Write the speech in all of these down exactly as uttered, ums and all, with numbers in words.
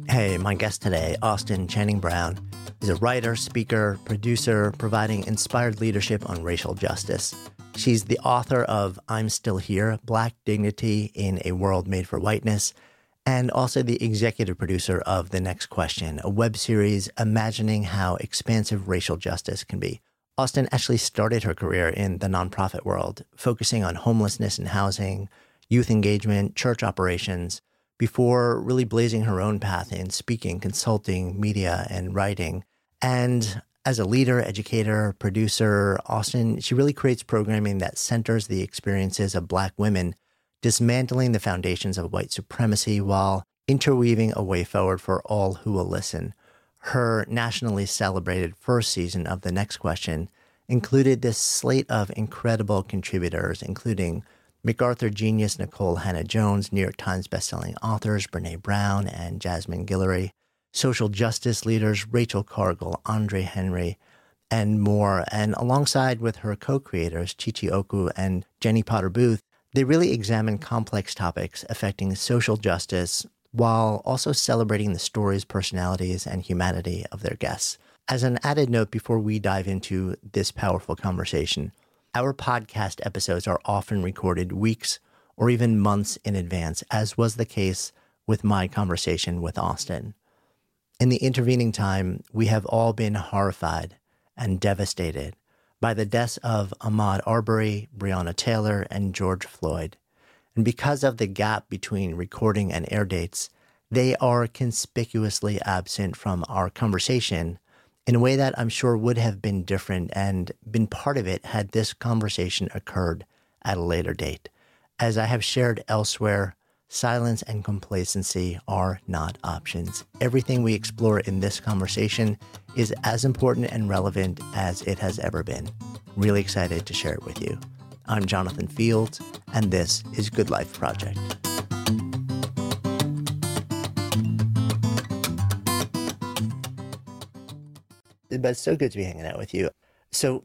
Hey, my guest today, Austin Channing Brown, is a writer, speaker, producer, providing inspired leadership on racial justice. She's the author of I'm Still Here, Black Dignity in a World Made for Whiteness, and also the executive producer of The Next Question, a web series imagining how expansive racial justice can be. Austin actually started her career in the nonprofit world, focusing on homelessness and housing, youth engagement, church operations, before really blazing her own path in speaking, consulting, media, and writing. And as a leader, educator, producer, Austin, she really creates programming that centers the experiences of Black women, dismantling the foundations of white supremacy while interweaving a way forward for all who will listen. Her nationally celebrated first season of The Next Question included this slate of incredible contributors, including MacArthur genius Nicole Hannah-Jones, New York Times bestselling authors Brene Brown and Jasmine Guillory, social justice leaders Rachel Cargle, Andre Henry, and more. And alongside with her co-creators, Chichi Oku and Jenny Potter Booth, they really examine complex topics affecting social justice while also celebrating the stories, personalities, and humanity of their guests. As an added note before we dive into this powerful conversation, our podcast episodes are often recorded weeks or even months in advance, as was the case with my conversation with Austin. In the intervening time, we have all been horrified and devastated by the deaths of Ahmaud Arbery, Breonna Taylor, and George Floyd. And because of the gap between recording and air dates, they are conspicuously absent from our conversation in a way that I'm sure would have been different and been part of it had this conversation occurred at a later date. As I have shared elsewhere, silence and complacency are not options. Everything we explore in this conversation is as important and relevant as it has ever been. Really excited to share it with you. I'm Jonathan Fields, and this is Good Life Project. But it's so good to be hanging out with you. So,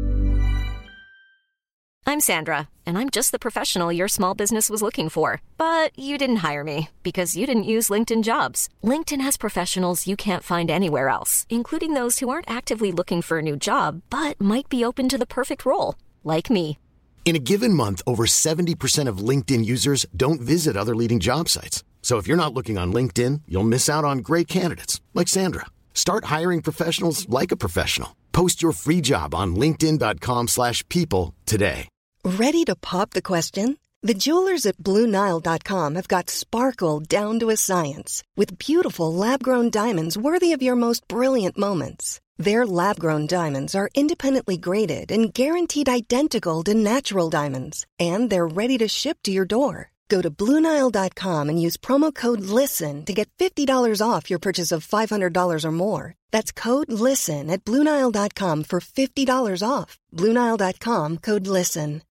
I'm Sandra, and I'm just the professional your small business was looking for. But you didn't hire me because you didn't use LinkedIn Jobs. LinkedIn has professionals you can't find anywhere else, including those who aren't actively looking for a new job, but might be open to the perfect role, like me. In a given month, over seventy percent of LinkedIn users don't visit other leading job sites. So if you're not looking on LinkedIn, you'll miss out on great candidates, like Sandra. Start hiring professionals like a professional. Post your free job on linkedin.com slash people today. Ready to pop the question? The jewelers at Blue Nile dot com have got sparkle down to a science with beautiful lab-grown diamonds worthy of your most brilliant moments. Their lab-grown diamonds are independently graded and guaranteed identical to natural diamonds, and they're ready to ship to your door. Go to Blue Nile dot com and use promo code LISTEN to get fifty dollars off your purchase of five hundred dollars or more. That's code LISTEN at Blue Nile dot com for fifty dollars off. Blue Nile dot com, code LISTEN.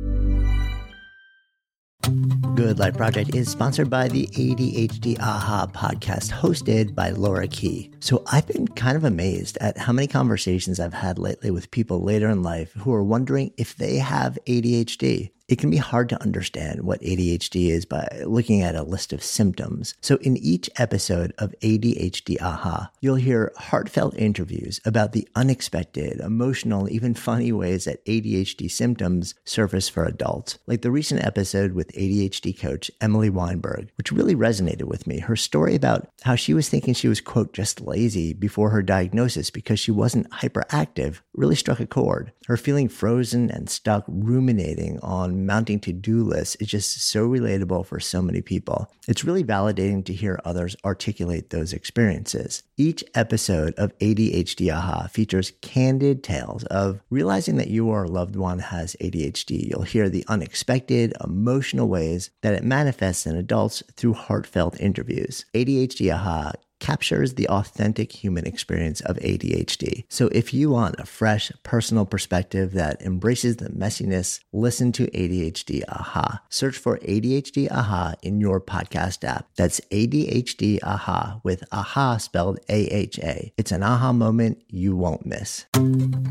Good Life Project is sponsored by the A D H D AHA podcast hosted by Laura Key. So I've been kind of amazed at how many conversations I've had lately with people later in life who are wondering if they have A D H D. It can be hard to understand what A D H D is by looking at a list of symptoms. So in each episode of A D H D AHA, you'll hear heartfelt interviews about the unexpected, emotional, even funny ways that A D H D symptoms surface for adults. Like the recent episode with A D H D coach Emily Weinberg, which really resonated with me. Her story about how she was thinking she was, quote, just lazy before her diagnosis because she wasn't hyperactive really struck a chord. Her feeling frozen and stuck ruminating on mounting to-do lists is just so relatable for so many people. It's really validating to hear others articulate those experiences. Each episode of A D H D AHA features candid tales of realizing that you or a loved one has A D H D. You'll hear the unexpected, emotional ways that it manifests in adults through heartfelt interviews. A D H D AHA captures the authentic human experience of A D H D. So if you want a fresh, personal perspective that embraces the messiness, listen to A D H D AHA. Search for A D H D AHA in your podcast app. That's A D H D AHA with AHA spelled A H A. It's an aha moment you won't miss.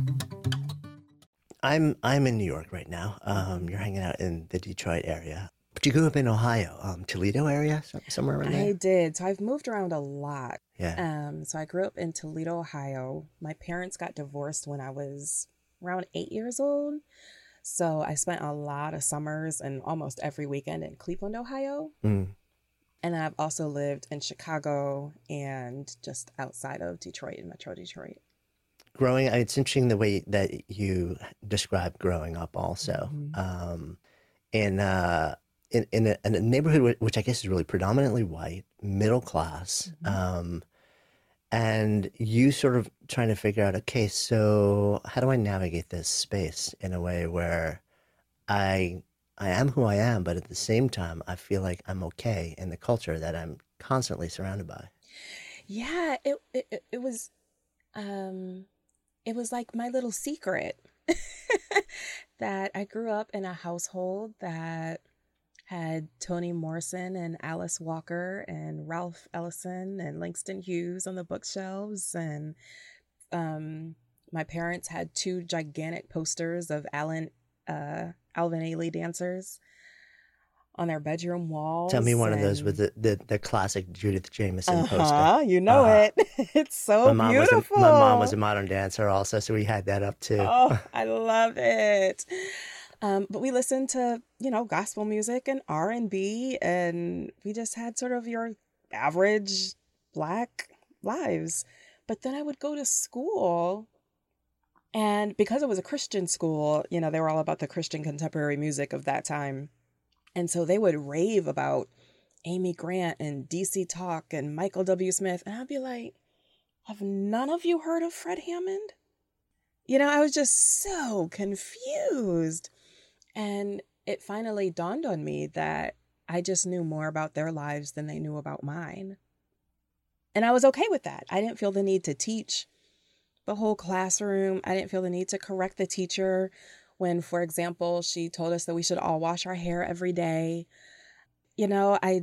I'm I'm in New York right now. Um, you're hanging out in the Detroit area. But you grew up in Ohio, um, Toledo area, so- somewhere around there? I did. So I've moved around a lot. Yeah. Um, so I grew up in Toledo, Ohio. My parents got divorced when I was around eight years old. So I spent a lot of summers and almost every weekend in Cleveland, Ohio. Mm. And I've also lived in Chicago and just outside of Detroit, in Metro Detroit. Growing, it's interesting the way that you described growing up also. Mm-hmm. Um, in, uh, in, in, a, in a neighborhood which I guess is really predominantly white, middle class, Mm-hmm. um, and you sort of trying to figure out, okay, so how do I navigate this space in a way where I I am who I am, but at the same time, I feel like I'm okay in the culture that I'm constantly surrounded by. Yeah, it it, it was um it was like my little secret that I grew up in a household that had Toni Morrison and Alice Walker and Ralph Ellison and Langston Hughes on the bookshelves. And um, my parents had two gigantic posters of Alan, uh, Alvin Ailey dancers on their bedroom walls. Tell me one and... of those with the, the, the classic Judith Jamison uh-huh, poster. You know uh-huh. it. It's so my mom beautiful. Was a, my mom was a modern dancer also, so we had that up too. Oh, I love it. Um, but we listened to, you know, gospel music and R and B, and we just had sort of your average Black lives. But then I would go to school, and because it was a Christian school, you know, they were all about the Christian contemporary music of that time. And so they would rave about Amy Grant and D C Talk and Michael W. Smith. And I'd be like, have none of you heard of Fred Hammond? You know, I was just so confused. And it finally dawned on me that I just knew more about their lives than they knew about mine. And I was okay with that. I didn't feel the need to teach the whole classroom. I didn't feel the need to correct the teacher when, for example, she told us that we should all wash our hair every day. You know, I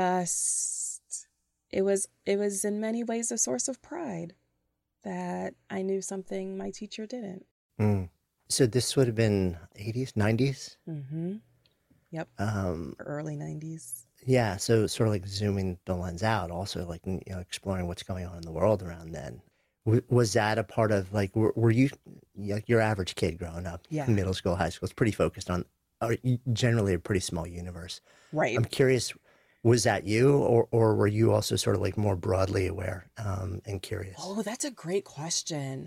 just, it was, it was in many ways a source of pride that I knew something my teacher didn't. Mm. So this would have been eighties, nineties? Mm-hmm. Yep. Um, Early nineties. Yeah. So sort of like zooming the lens out, also like, you know, exploring what's going on in the world around then. W- was that a part of like, were, were you like your average kid growing up, yeah. middle school, high school, is pretty focused on or generally a pretty small universe. Right. I'm curious, was that you or, or were you also sort of like more broadly aware um, and curious? Oh, that's a great question.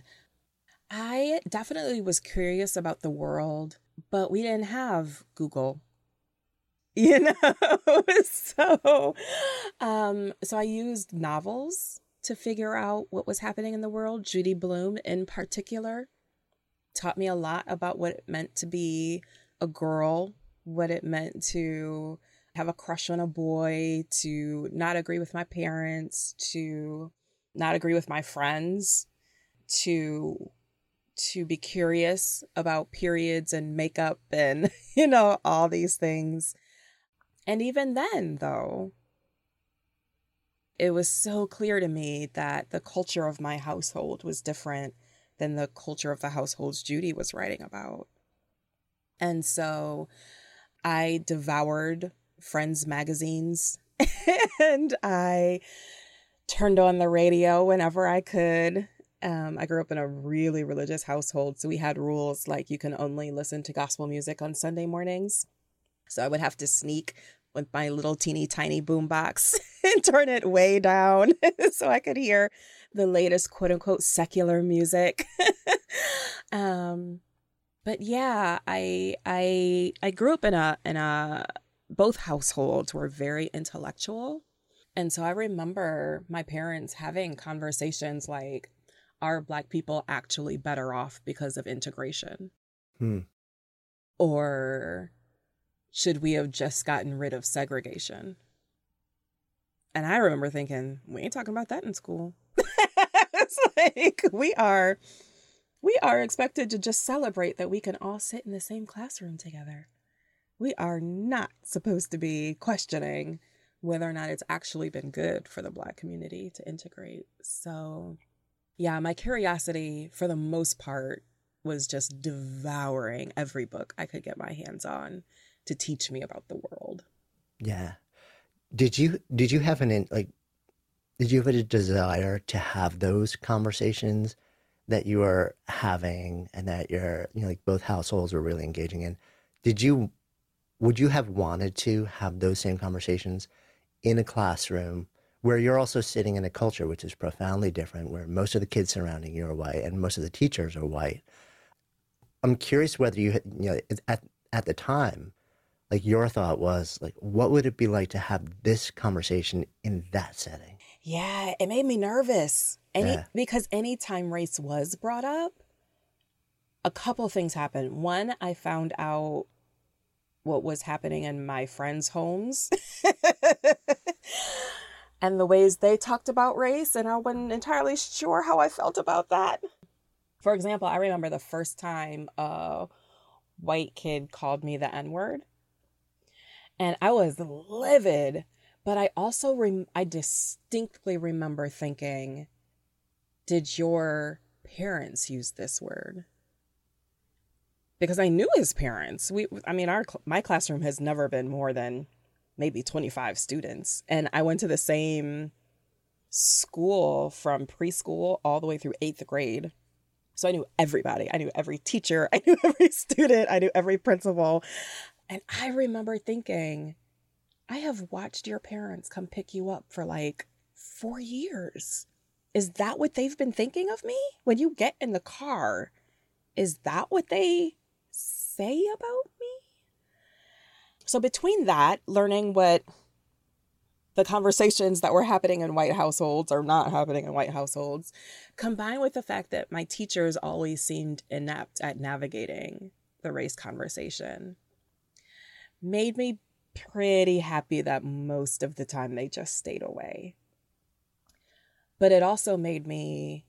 I definitely was curious about the world, but we didn't have Google, you know? so, um, so I used novels to figure out what was happening in the world. Judy Blume in particular taught me a lot about what it meant to be a girl, what it meant to have a crush on a boy, to not agree with my parents, to not agree with my friends, to to be curious about periods and makeup and, you know, all these things. And even then, though, it was so clear to me that the culture of my household was different than the culture of the households Judy was writing about. And so I devoured Friends magazines and I turned on the radio whenever I could. Um, I grew up in a really religious household, so we had rules like you can only listen to gospel music on Sunday mornings. So I would have to sneak with my little teeny tiny boombox and turn it way down so I could hear the latest quote unquote secular music. um, but yeah, I I I grew up in a in a both households were very intellectual, and so I remember my parents having conversations like, are Black people actually better off because of integration? Hmm. Or should we have just gotten rid of segregation? And I remember thinking, we ain't talking about that in school. It's like we are, we are expected to just celebrate that we can all sit in the same classroom together. We are not supposed to be questioning whether or not it's actually been good for the Black community to integrate. So yeah, my curiosity for the most part was just devouring every book I could get my hands on to teach me about the world. Yeah. Did you did you have an in- like did you have a desire to have those conversations that you are having and that you're, you know, like both households were really engaging in? Did you would you have wanted to have those same conversations in a classroom where you're also sitting in a culture which is profoundly different, where most of the kids surrounding you are white and most of the teachers are white? I'm curious whether you, had- you know, at at the time, like your thought was like, what would it be like to have this conversation in that setting? Yeah, it made me nervous. Any Yeah. Because anytime race was brought up, a couple things happened. One, I found out what was happening in my friends' homes and the ways they talked about race, and I wasn't entirely sure how I felt about that. For example, I remember the first time a white kid called me the N-word, and I was livid, but I also, rem- I distinctly remember thinking, did your parents use this word? Because I knew his parents. We, I mean, our my classroom has never been more than maybe twenty-five students. And I went to the same school from preschool all the way through eighth grade. So I knew everybody. I knew every teacher. I knew every student. I knew every principal. And I remember thinking, I have watched your parents come pick you up for like four years. Is that what they've been thinking of me? When you get in the car, is that what they say about me? So between that, learning what the conversations that were happening in white households or not happening in white households, combined with the fact that my teachers always seemed inept at navigating the race conversation, made me pretty happy that most of the time they just stayed away. But it also made me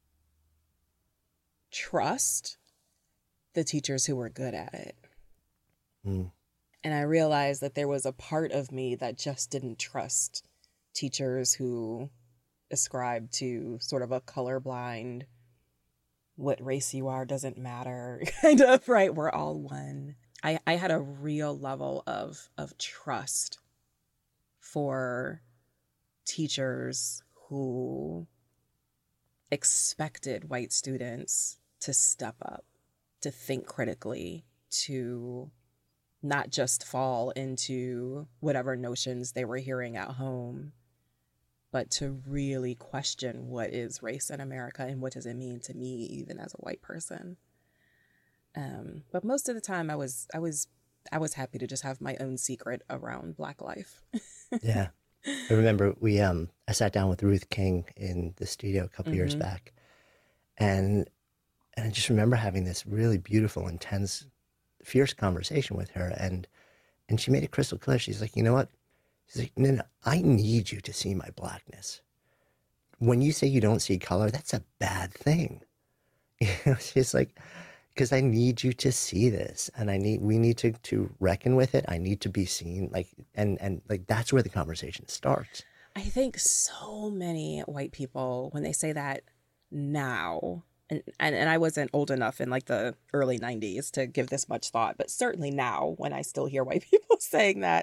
trust the teachers who were good at it. Mm. And I realized that there was a part of me that just didn't trust teachers who ascribed to sort of a colorblind, what race you are doesn't matter kind of, right? We're all one. I, I had a real level of, of trust for teachers who expected white students to step up, to think critically, to not just fall into whatever notions they were hearing at home, but to really question what is race in America and what does it mean to me, even as a white person. Um, but most of the time, I was, I was, I was happy to just have my own secret around Black life. Yeah. I remember we, um, I sat down with Ruth King in the studio a couple mm-hmm. years back, and and I just remember having this really beautiful, intense, fierce conversation with her, and and she made it crystal clear. She's like, you know what? She's like, no, no, I need you to see my Blackness. When you say you don't see color, that's a bad thing. You know, she's like, because I need you to see this, and I need we need to to reckon with it. I need to be seen, like, and and like that's where the conversation starts. I think so many white people, when they say that now, and and, and I wasn't old enough in like the early nineties to give this much thought, but certainly now when I still hear white people saying that,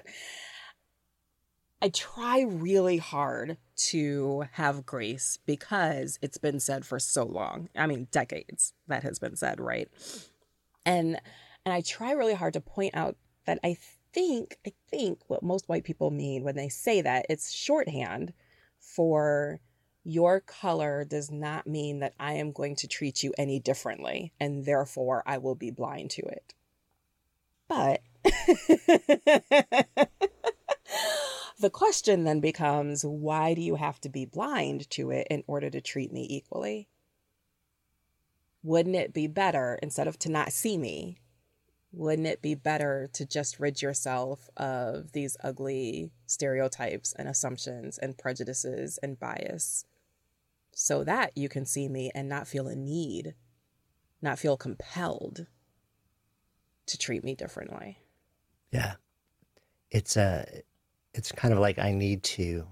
I try really hard to have grace because it's been said for so long. I mean, decades that has been said, right? And and I try really hard to point out that I think, I think what most white people mean when they say that, it's shorthand for your color does not mean that I am going to treat you any differently, and therefore I will be blind to it. But the question then becomes, why do you have to be blind to it in order to treat me equally? Wouldn't it be better, instead of to not see me, wouldn't it be better to just rid yourself of these ugly stereotypes and assumptions and prejudices and bias so that you can see me and not feel a need, not feel compelled to treat me differently? Yeah. It's a... It's kind of like I need to,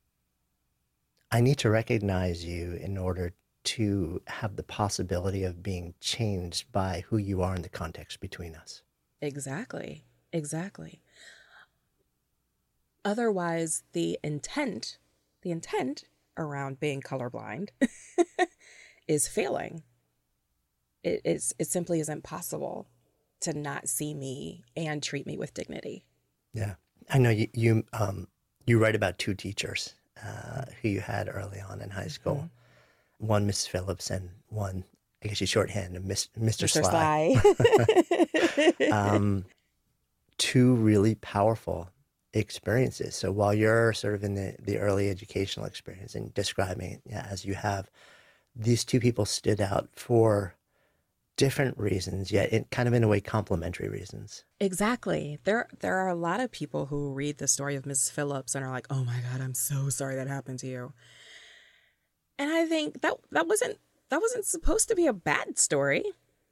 I need to recognize you in order to have the possibility of being changed by who you are in the context between us. Exactly. Exactly. Otherwise, the intent, the intent around being colorblind is failing. It is, it simply isn't possible to not see me and treat me with dignity. Yeah. I know you, you, um, you write about two teachers uh, who you had early on in high school. Mm-hmm. One, Missus Phillips, and one, I guess you shorthand, Mister Mister Sly. Sly. um, two really powerful experiences. So while you're sort of in the, the early educational experience and describing it yeah, as you have, these two people stood out for different reasons, yet in, kind of in a way complementary reasons. Exactly. There there are a lot of people who read the story of Missus Phillips and are like, oh my God, I'm so sorry that happened to you. And I think that that wasn't that wasn't supposed to be a bad story.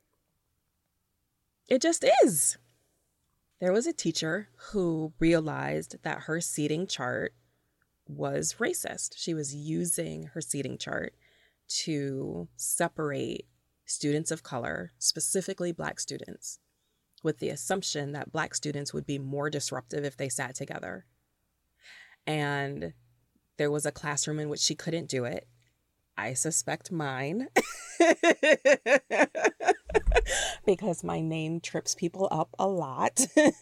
It just is. There was a teacher who realized that her seating chart was racist. She was using her seating chart to separate students of color, specifically Black students, with the assumption that Black students would be more disruptive if they sat together. And there was a classroom in which she couldn't do it. I suspect mine. Because my name trips people up a lot.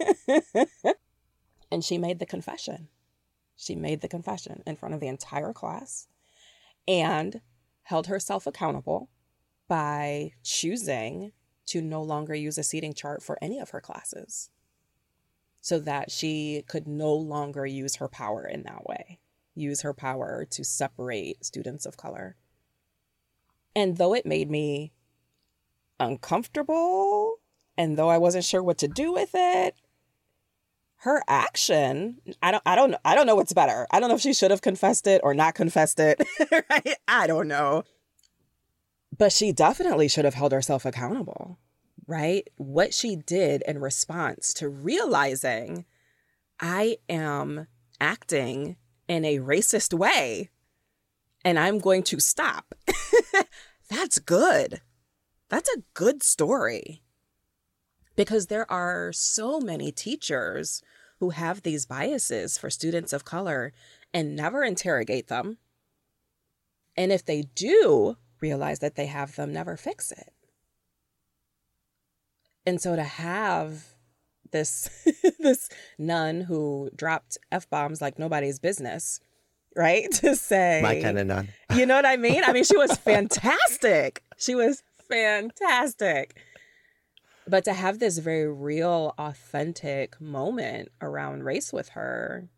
And she made the confession. She made the confession in front of the entire class and held herself accountable by choosing to no longer use a seating chart for any of her classes so that she could no longer use her power in that way, use her power to separate students of color. And though it made me uncomfortable, and though I wasn't sure what to do with it, her action, I don't, I don't, I don't know what's better. I don't know if she should have confessed it or not confessed it. Right? I don't know. But she definitely should have held herself accountable, right? What she did in response to realizing I am acting in a racist way and I'm going to stop. That's good. That's a good story. Because there are so many teachers who have these biases for students of color and never interrogate them. And if they do realize that they have them, never fix it. And so to have this, this nun who dropped F-bombs like nobody's business, right? To say... My kind of nun. You know what I mean? I mean, she was fantastic. She was fantastic. But to have this very real, authentic moment around race with her,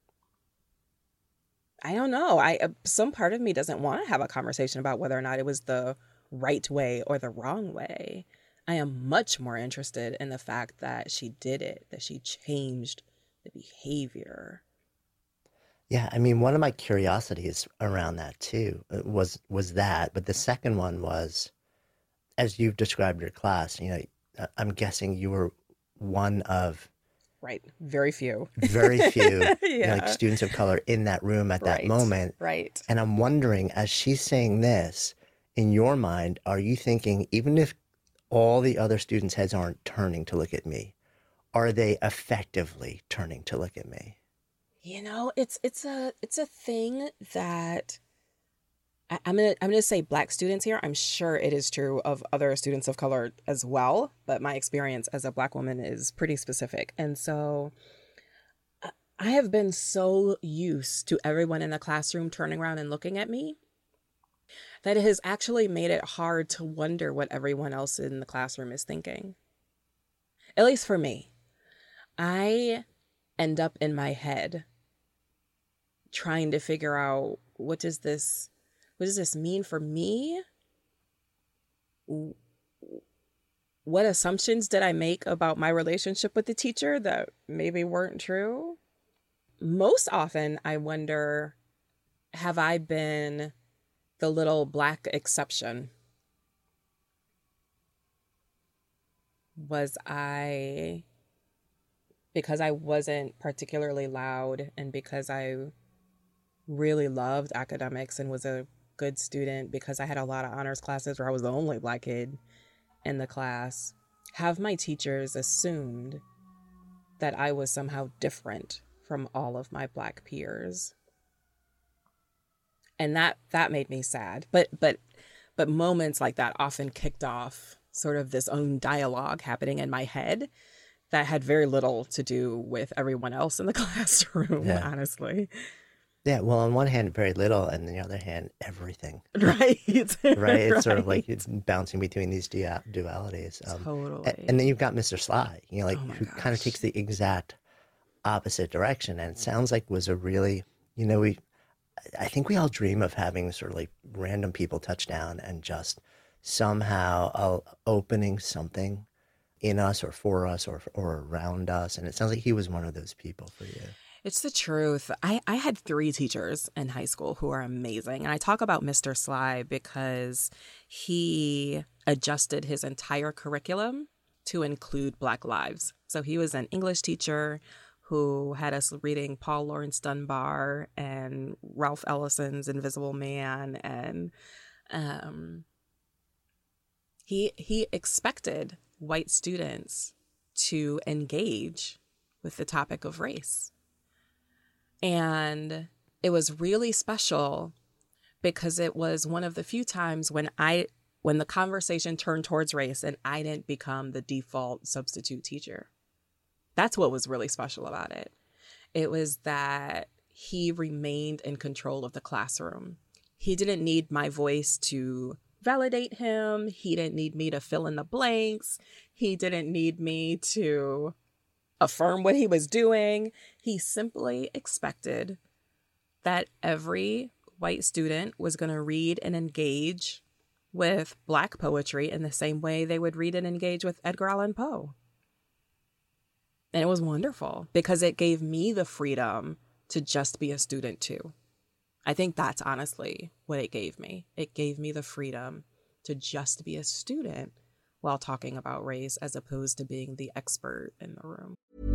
I don't know. I some part of me doesn't want to have a conversation about whether or not it was the right way or the wrong way. I am much more interested in the fact that she did it, that she changed the behavior. Yeah, I mean, one of my curiosities around that too was was that, but the second one was, as you've described your class, you know, I'm guessing you were one of right, very few, very few yeah. you know, like students of color in that room at that right. moment. Right. And I'm wondering, as she's saying this, in your mind, are you thinking, even if all the other students' heads aren't turning to look at me, are they effectively turning to look at me? You know, it's it's a it's a thing that I, I'm gonna I'm gonna say Black students here. I'm sure it is true of other students of color as well, but my experience as a Black woman is pretty specific. And so I have been so used to everyone in the classroom turning around and looking at me that it has actually made it hard to wonder what everyone else in the classroom is thinking. At least for me. I end up in my head trying to figure out, what does this what does this mean for me? What assumptions did I make about my relationship with the teacher that maybe weren't true? Most often I wonder, have I been the little Black exception? Was I, because I wasn't particularly loud and because I really loved academics and was a good student, because I had a lot of honors classes where I was the only Black kid in the class, have my teachers assumed that I was somehow different from all of my Black peers. And that that made me sad. But but but moments like that often kicked off sort of this own dialogue happening in my head that had very little to do with everyone else in the classroom, yeah. honestly. Yeah, well, on one hand, very little, and on the other hand, everything. Right. right? It's right. sort of like it's bouncing between these du- dualities. Um, totally. And, and then you've got Mister Sly, you know, like oh who gosh. kind of takes the exact opposite direction. And it sounds like was a really, you know, we, I think we all dream of having sort of like random people touch down and just somehow uh, opening something in us or for us or or around us. And it sounds like he was one of those people for you. It's the truth. I, I had three teachers in high school who are amazing. And I talk about Mister Sly because he adjusted his entire curriculum to include Black lives. So he was an English teacher who had us reading Paul Laurence Dunbar and Ralph Ellison's Invisible Man. And um, he he expected white students to engage with the topic of race. And it was really special because it was one of the few times when I, when the conversation turned towards race and I didn't become the default substitute teacher. That's what was really special about it. It was that he remained in control of the classroom. He didn't need my voice to validate him. He didn't need me to fill in the blanks. He didn't need me to affirm what he was doing. He simply expected that every white student was going to read and engage with Black poetry in the same way they would read and engage with Edgar Allan Poe. And it was wonderful because it gave me the freedom to just be a student too. I think that's honestly what it gave me. It gave me the freedom to just be a student while talking about race as opposed to being the expert in the room.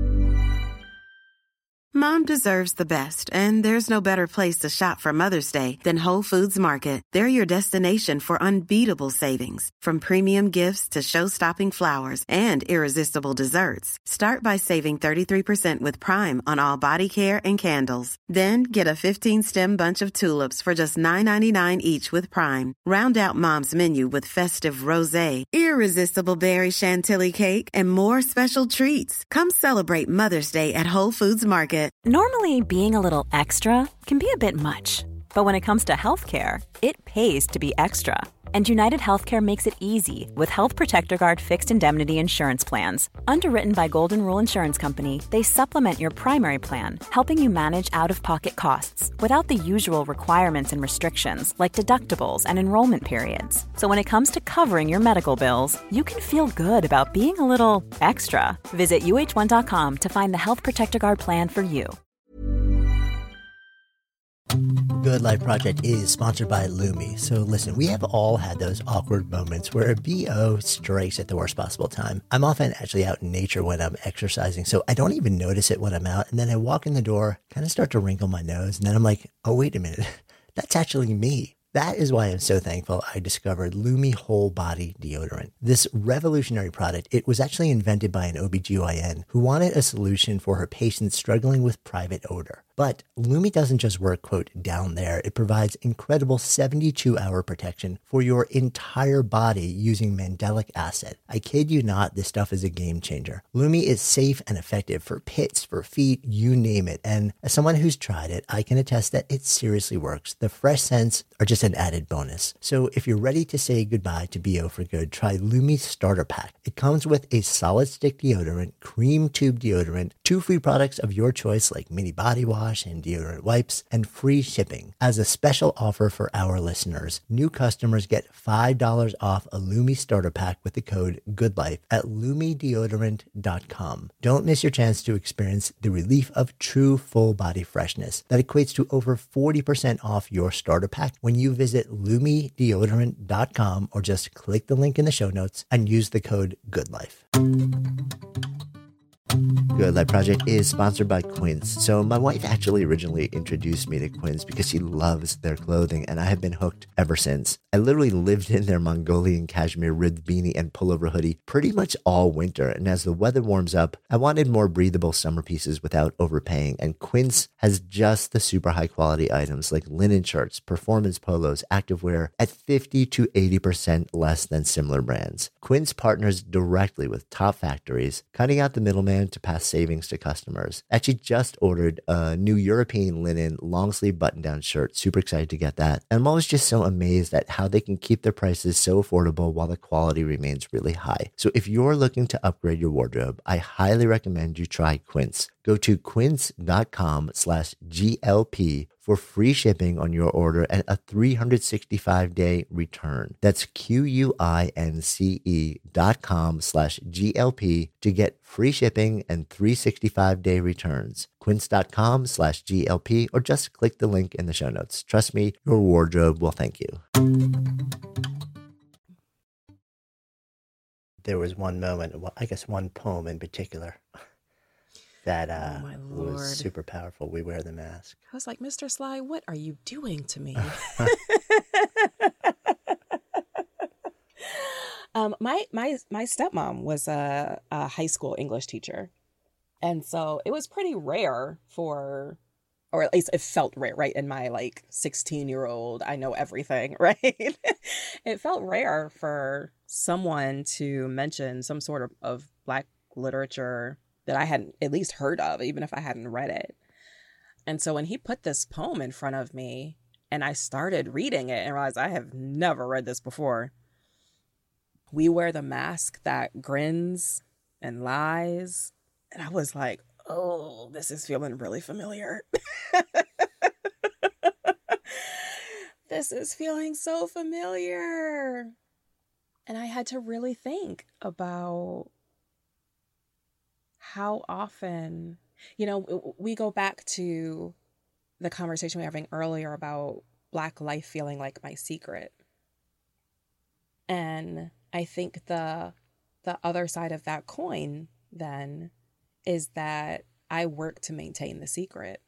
Mom deserves the best, and there's no better place to shop for Mother's Day than Whole Foods Market. They're your destination for unbeatable savings, from premium gifts to show-stopping flowers and irresistible desserts. Start by saving thirty-three percent with Prime on all body care and candles. Then get a fifteen-stem bunch of tulips for just nine ninety-nine each with Prime. Round out Mom's menu with festive rosé, irresistible berry chantilly cake, and more special treats. Come celebrate Mother's Day at Whole Foods Market. Normally, being a little extra can be a bit much, but when it comes to healthcare, it pays to be extra. And United Healthcare makes it easy with Health Protector Guard fixed indemnity insurance plans. Underwritten by Golden Rule Insurance Company, they supplement your primary plan, helping you manage out-of-pocket costs without the usual requirements and restrictions like deductibles and enrollment periods. So when it comes to covering your medical bills, you can feel good about being a little extra. Visit U H one dot com to find the Health Protector Guard plan for you. Good Life Project is sponsored by Lumi. So listen, we have all had those awkward moments where a B O strikes at the worst possible time. I'm often actually out in nature when I'm exercising, so I don't even notice it when I'm out. And then I walk in the door, kind of start to wrinkle my nose, and then I'm like, oh, wait a minute, that's actually me. That is why I'm so thankful I discovered Lumi Whole Body Deodorant. This revolutionary product, it was actually invented by an O B G Y N who wanted a solution for her patients struggling with private odor. But Lumi doesn't just work, quote, down there. It provides incredible seventy-two hour protection for your entire body using mandelic acid. I kid you not, this stuff is a game changer. Lumi is safe and effective for pits, for feet, you name it. And as someone who's tried it, I can attest that it seriously works. The fresh scents are just an added bonus. So if you're ready to say goodbye to B O for good, try Lumi's Starter Pack. It comes with a solid stick deodorant, cream tube deodorant, two free products of your choice like mini body wash and deodorant wipes, and free shipping. As a special offer for our listeners, new customers get five dollars off a Lumi Starter Pack with the code GOODLIFE at lumi deodorant dot com. Don't miss your chance to experience the relief of true full body freshness that equates to over forty percent off your starter pack when you visit lumi deodorant dot com or just click the link in the show notes and use the code GOODLIFE. Good Life Project is sponsored by Quince. So my wife actually originally introduced me to Quince because she loves their clothing, and I have been hooked ever since. I literally lived in their Mongolian cashmere ribbed beanie and pullover hoodie pretty much all winter, and as the weather warms up, I wanted more breathable summer pieces without overpaying, and Quince has just the super high quality items like linen shirts, performance polos, activewear at fifty to eighty percent less than similar brands. Quince partners directly with top factories, cutting out the middleman to pass savings to customers. Actually just ordered a new European linen long sleeve button down shirt. Super excited to get that. And I'm always just so amazed at how they can keep their prices so affordable while the quality remains really high. So if you're looking to upgrade your wardrobe, I highly recommend you try Quince. Go to quince.com slash GLP for free shipping on your order and a three hundred sixty-five day return. That's Q-U-I-N-C-E dot com slash G-L-P to get free shipping and three hundred sixty-five day returns. Quince.com slash G-L-P or just click the link in the show notes. Trust me, your wardrobe will thank you. There was one moment, well, I guess one poem in particular, that uh, oh my was super powerful. We Wear the Mask. I was like, Mister Sly, what are you doing to me? um, my my my stepmom was a, a high school English teacher, and so it was pretty rare for, or at least it felt rare, right? In my like sixteen year old, I know everything, right? It felt rare for someone to mention some sort of, of Black literature that I hadn't at least heard of, even if I hadn't read it. And so when he put this poem in front of me and I started reading it and realized I have never read this before. We wear the mask that grins and lies. And I was like, oh, this is feeling really familiar. This is feeling so familiar. And I had to really think about how often, you know, we go back to the conversation we were having earlier about Black life feeling like my secret. And I think the the other side of that coin then is that I work to maintain the secret.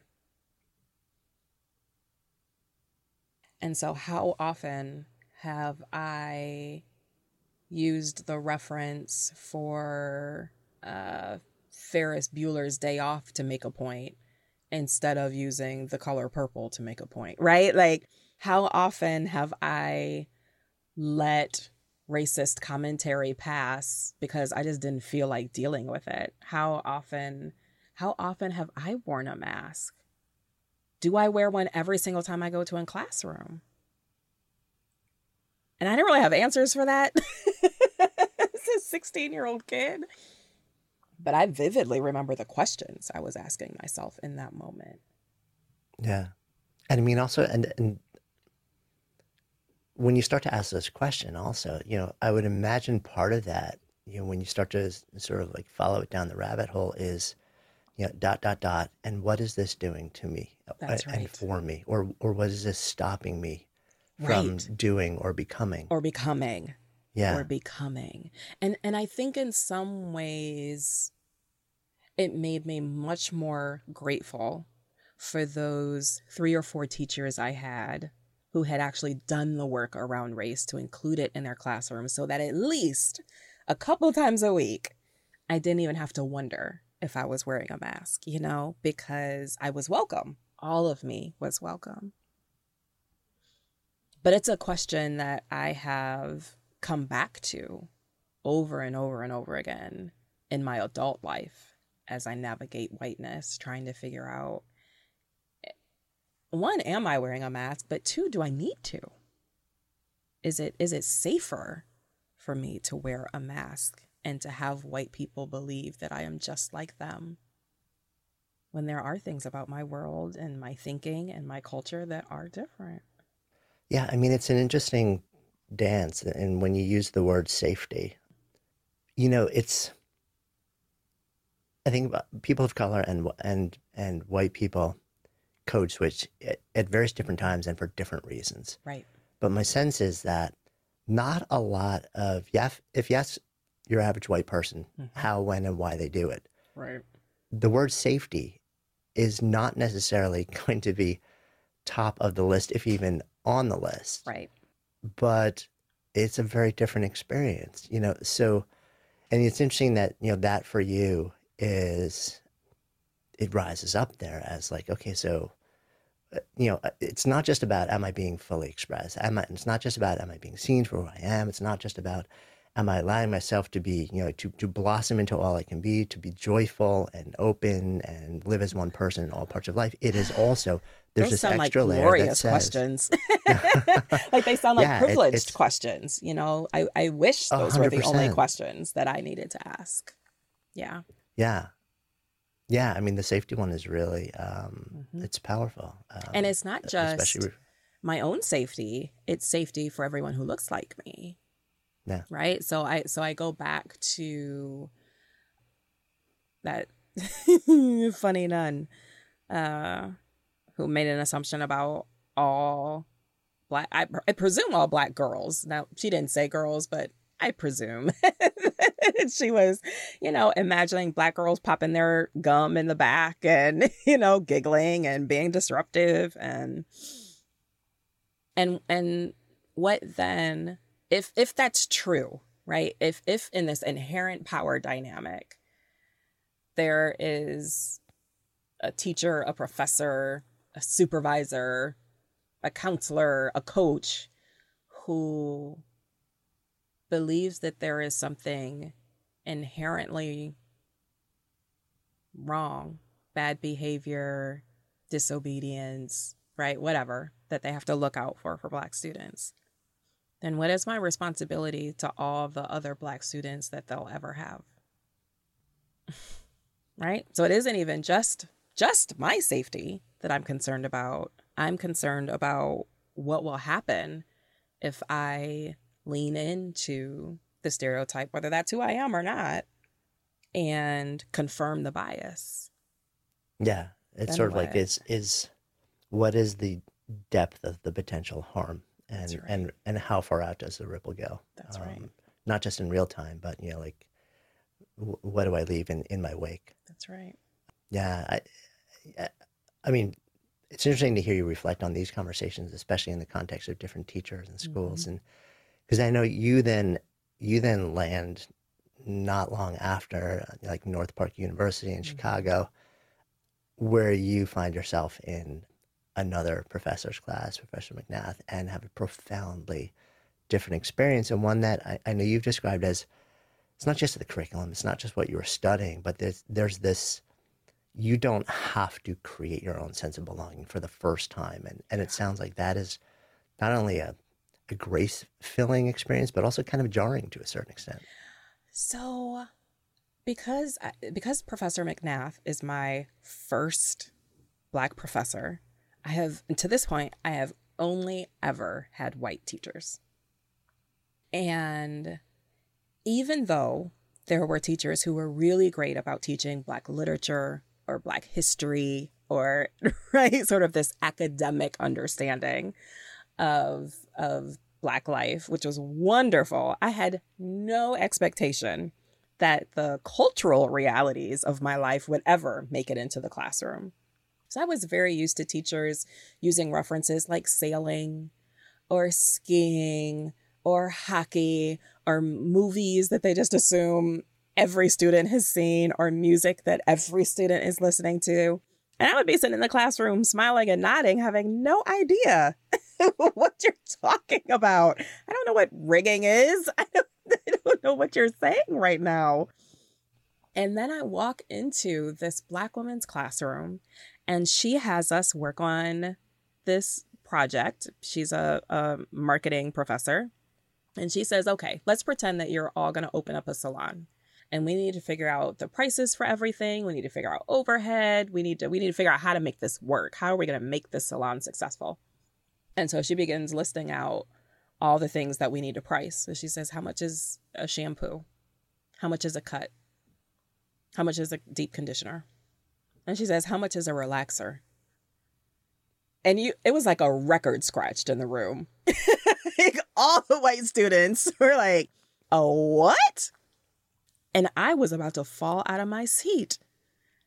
And so how often have I used the reference for uh, Ferris Bueller's Day Off to make a point instead of using The Color Purple to make a point, right? Like, how often have I let racist commentary pass because I just didn't feel like dealing with it? How often, how often have I worn a mask? Do I wear one every single time I go to a classroom? And I didn't really have answers for that. It's a sixteen-year-old kid. But I vividly remember the questions I was asking myself in that moment. Yeah. And I mean, also, and, and when you start to ask this question also, you know, I would imagine part of that, you know, when you start to sort of like follow it down the rabbit hole is, you know, dot, dot, dot, and what is this doing to me? That's right. And for me? Or, or what is this stopping me from Right. doing or becoming? Or becoming. Yeah. Or becoming. And and I think in some ways it made me much more grateful for those three or four teachers I had who had actually done the work around race to include it in their classrooms so that at least a couple times a week, I didn't even have to wonder if I was wearing a mask, you know, because I was welcome. All of me was welcome. But it's a question that I have come back to over and over and over again in my adult life as I navigate whiteness, trying to figure out, one, am I wearing a mask? But two, do I need to? Is it is it safer for me to wear a mask and to have white people believe that I am just like them when there are things about my world and my thinking and my culture that are different? Yeah, I mean, it's an interesting dance. And when you use the word safety, you know, it's, I think about people of color and and and white people code switch at, at various different times and for different reasons. Right. But my sense is that not a lot of, yeah, if, if yes, your average white person, mm-hmm. how, when, and why they do it. Right. the word safety is not necessarily going to be top of the list, if even on the list. Right. But it's a very different experience, you know. So, and it's interesting that, you know, that for you is, it rises up there as like, okay, so, uh, you know, it's not just about, am I being fully expressed? Am I, it's not just about, am I being seen for who I am? It's not just about, am I allowing myself to be, you know, to, to blossom into all I can be, to be joyful and open and live as one person in all parts of life. It is also, there's Those this sound extra like layer glorious that says, questions. Like they sound like Yeah, it- privileged it's- questions. You know, I, I wish those were the only one hundred percent. questions that I needed to ask. Yeah. yeah. Yeah, I mean, the safety one is really, um, it's powerful. Um, And it's not just especially, my own safety, it's safety for everyone who looks like me. yeah. Right. So I so I go back to that funny nun uh, who made an assumption about all black, I, I presume all black girls. Now, she didn't say girls, but I presume she was, you know, imagining black girls popping their gum in the back and, you know, giggling and being disruptive. And, and, and what then, if, if that's true, right? If, if in this inherent power dynamic, there is a teacher, a professor, a supervisor, a counselor, a coach who believes that there is something inherently wrong, bad behavior, disobedience, right? Whatever that they have to look out for for Black students, then what is my responsibility to all of the other Black students that they'll ever have? Right? So it isn't even just just my safety that I'm concerned about. I'm concerned about what will happen if I lean into the stereotype, whether that's who I am or not, and confirm the bias. Yeah. It's Then sort of what? like, is, is what is the depth of the potential harm, and, That's right. and, and how far out does the ripple go? That's right. Not just in real time, but, you know, like, w- what do I leave in, in my wake? That's right. Yeah. I, I, I mean, it's interesting to hear you reflect on these conversations, especially in the context of different teachers and schools. Mm-hmm. And because I know you then, you then land not long after, like North Park University in Mm-hmm. Chicago, where you find yourself in another professor's class, Professor McNath, and have a profoundly different experience, and one that I, I know you've described as, it's not just the curriculum, it's not just what you were studying, but there's, there's this, you don't have to create your own sense of belonging for the first time. And, and it sounds like that is not only a, a grace-filling experience, but also kind of jarring to a certain extent. So because because Professor McNath is my first Black professor, I have, and to this point, I have only ever had white teachers. And even though there were teachers who were really great about teaching Black literature or Black history or, right, sort of this academic understanding of, of Black life, which was wonderful, I had no expectation that the cultural realities of my life would ever make it into the classroom. So I was very used to teachers using references like sailing or skiing or hockey or movies that they just assume every student has seen or music that every student is listening to. And I would be sitting in the classroom smiling and nodding, having no idea what you're talking about. I don't know what rigging is. I don't, I don't know what you're saying right now. And then I walk into this Black woman's classroom, and she has us work on this project. She's a, a marketing professor. And she says, okay, let's pretend that you're all going to open up a salon. And we need to figure out the prices for everything. We need to figure out overhead. We need to we need to figure out how to make this work. How are we going to make this salon successful? And so she begins listing out all the things that we need to price. So she says, how much is a shampoo? How much is a cut? How much is a deep conditioner? And she says, how much is a relaxer? And you, it was like a record scratched in the room. Like, all the white students were like, a what? And I was about to fall out of my seat.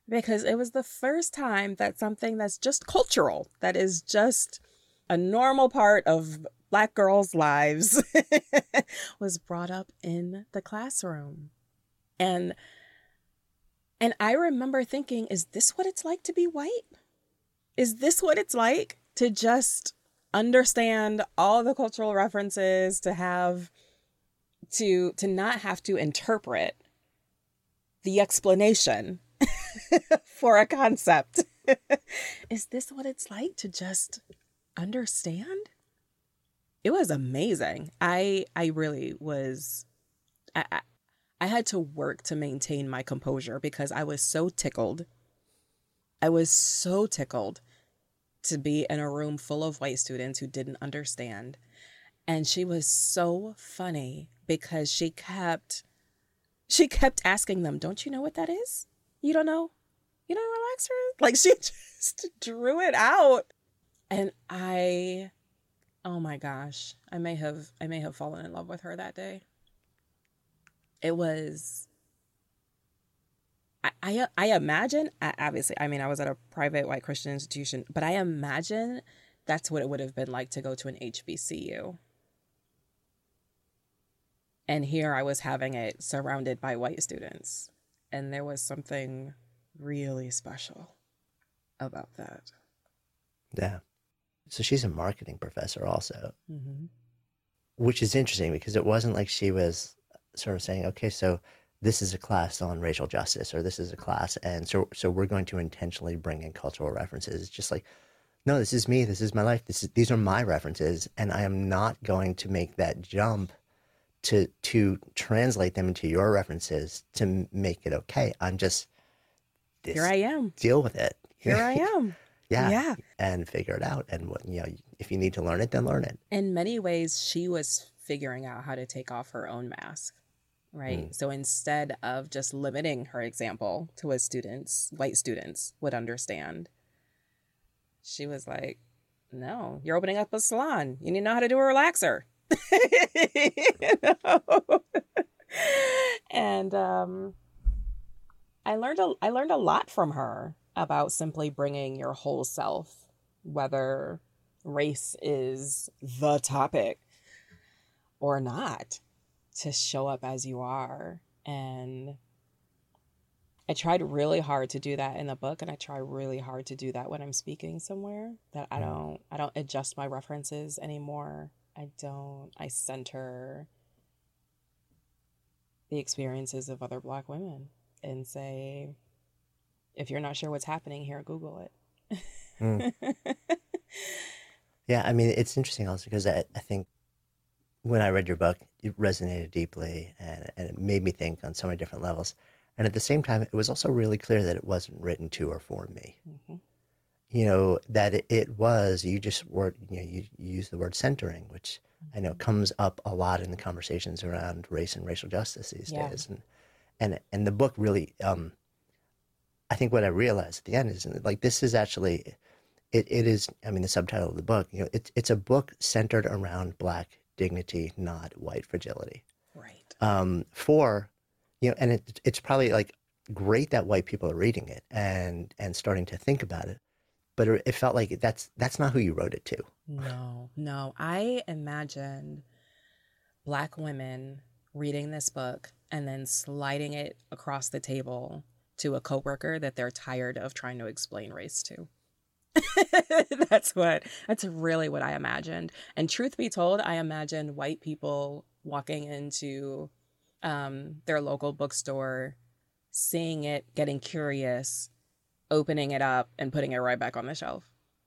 because it was the first time that something that's just cultural, that is just a normal part of Black girls' lives, was brought up in the classroom. And and I remember thinking, is this what it's like to be white? Is this what it's like to just understand all the cultural references, to have to to not have to interpret the explanation for a concept? Is this what it's like to just understand? It was amazing. I I really was I, I I had to work to maintain my composure because I was so tickled. I was so tickled to be in a room full of white students who didn't understand. And she was so funny because she kept, she kept asking them, don't you know what that is? You don't know? You don't know what relaxer is? Like, she just drew it out. And I, oh my gosh, I may have, I may have fallen in love with her that day. It was, I, I, I imagine, obviously, I mean, I was at a private white Christian institution, but I imagine that's what it would have been like to go to an H B C U. And here I was having it surrounded by white students. And there was something really special about that. Yeah. So she's a marketing professor also, Mm-hmm. which is interesting because it wasn't like she was sort of saying, okay, so this is a class on racial justice, or this is a class, and so so we're going to intentionally bring in cultural references. It's just like, no, this is me, this is my life, this is, these are my references, and I am not going to make that jump to to translate them into your references to make it okay. I'm just this, Here I am. Deal with it. Here I am. yeah, Yeah. And figure it out. And what, you know, if you need to learn it, then learn it. In many ways, she was figuring out how to take off her own mask. Right. Mm. So instead of just limiting her example to what students, white students would understand, she was like, no, you're opening up a salon. You need to know how to do a relaxer. You know? And um, I learned a, I learned a lot from her about simply bringing your whole self, whether race is the topic or not, to show up as you are. And I tried really hard to do that in the book, and I try really hard to do that when I'm speaking somewhere, that I don't I don't adjust my references anymore. I don't I center the experiences of other Black women and say, if you're not sure what's happening here, Google it. Mm. Yeah, I mean, it's interesting also because I, I think when I read your book, it resonated deeply, and, and it made me think on so many different levels. And at the same time, it was also really clear that it wasn't written to or for me. Mm-hmm. You know, that it, it was, you just were, you know, you, you use the word centering, which I know comes up a lot in the conversations around race and racial justice these Yeah. days. And, and, and the book really, um, I think what I realized at the end is, like, this is actually, it, it is, I mean, the subtitle of the book, you know, it, it's a book centered around Black dignity, not white fragility. Right. Um, for, you know, and it, it's probably like great that white people are reading it and and starting to think about it, but it, it felt like that's that's not who you wrote it to. No, no. I imagined Black women reading this book and then sliding it across the table to a coworker that they're tired of trying to explain race to. That's what, that's really what I imagined. And truth be told, I imagined white people walking into um, their local bookstore, seeing it, getting curious, opening it up, and putting it right back on the shelf.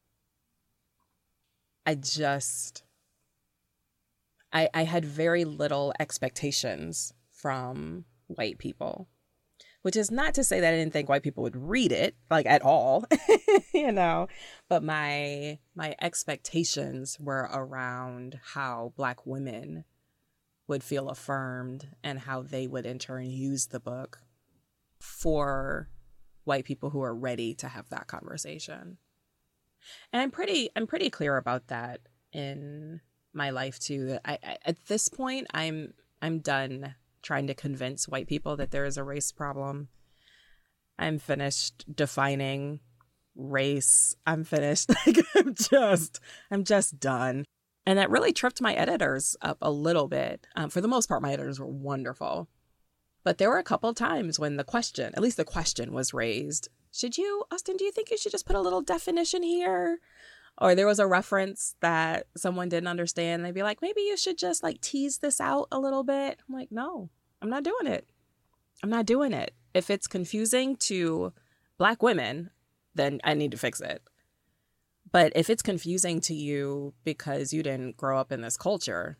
I just, I, I had very little expectations from white people. Which is not to say that I didn't think white people would read it, like, at all, you know, but my my expectations were around how Black women would feel affirmed and how they would in turn use the book for white people who are ready to have that conversation. And I'm pretty I'm pretty clear about that in my life too, that I, I at this point I'm I'm done trying to convince white people that there is a race problem. I'm finished defining race. I'm finished. Like, I'm just, I'm just done. And that really tripped my editors up a little bit. Um, for the most part, my editors were wonderful. But there were a couple of times when the question, at least the question was raised. Should you, Austin, do you think you should just put a little definition here? Or there was a reference that someone didn't understand. They'd be like, maybe you should just like tease this out a little bit. I'm like, no, I'm not doing it. I'm not doing it. If it's confusing to Black women, then I need to fix it. But if it's confusing to you because you didn't grow up in this culture,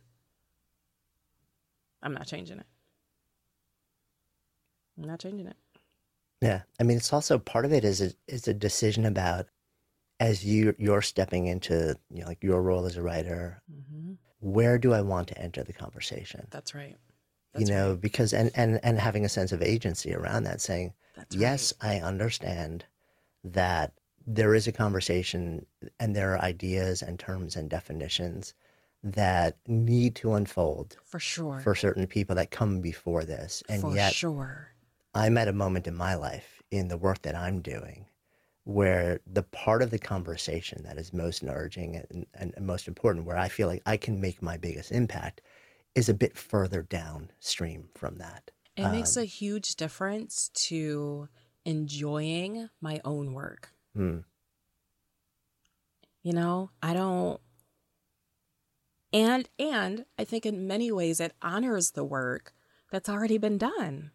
I'm not changing it. I'm not changing it. Yeah. I mean, it's also part of it is a, is a decision about as you, you're stepping into, you know, like your role as a writer, mm-hmm. where do I want to enter the conversation? That's right. That's you know, right. because, and, and, and having a sense of agency around that, saying, That's yes, right. I understand that there is a conversation and there are ideas and terms and definitions that need to unfold. For sure. For certain people that come before this. And For yet, sure. I'm at a moment in my life, in the work that I'm doing, where the part of the conversation that is most nourishing and, and most important, where I feel like I can make my biggest impact, is a bit further downstream from that. It um, makes a huge difference to enjoying my own work. Hmm. You know, I don't, and, and I think in many ways it honors the work that's already been done.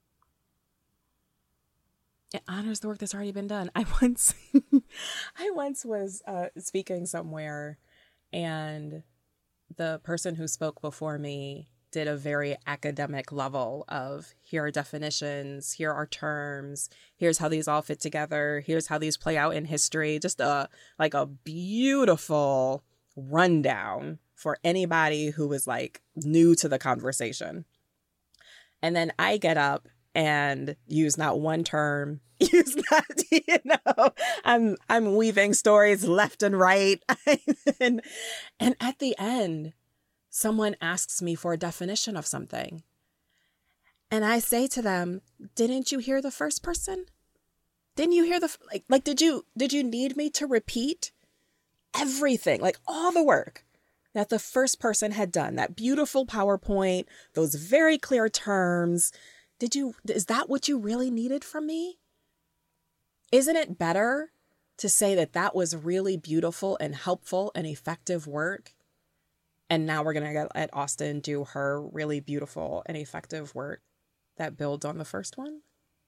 It honors the work that's already been done. I once, I once was uh, speaking somewhere, and the person who spoke before me did a very academic level of here are definitions, here are terms, here's how these all fit together, here's how these play out in history. Just a like a beautiful rundown for anybody who was like new to the conversation. And then I get up and use not one term, use not, you know, I'm I'm weaving stories left and right. and, and at the end, someone asks me for a definition of something. And I say to them, didn't you hear the first person? Didn't you hear the, like, like, did you, did you need me to repeat everything, like all the work that the first person had done, that beautiful PowerPoint, those very clear terms? Did you, is that what you really needed from me? Isn't it better to say that that was really beautiful and helpful and effective work? And now we're going to let Austin do her really beautiful and effective work that builds on the first one.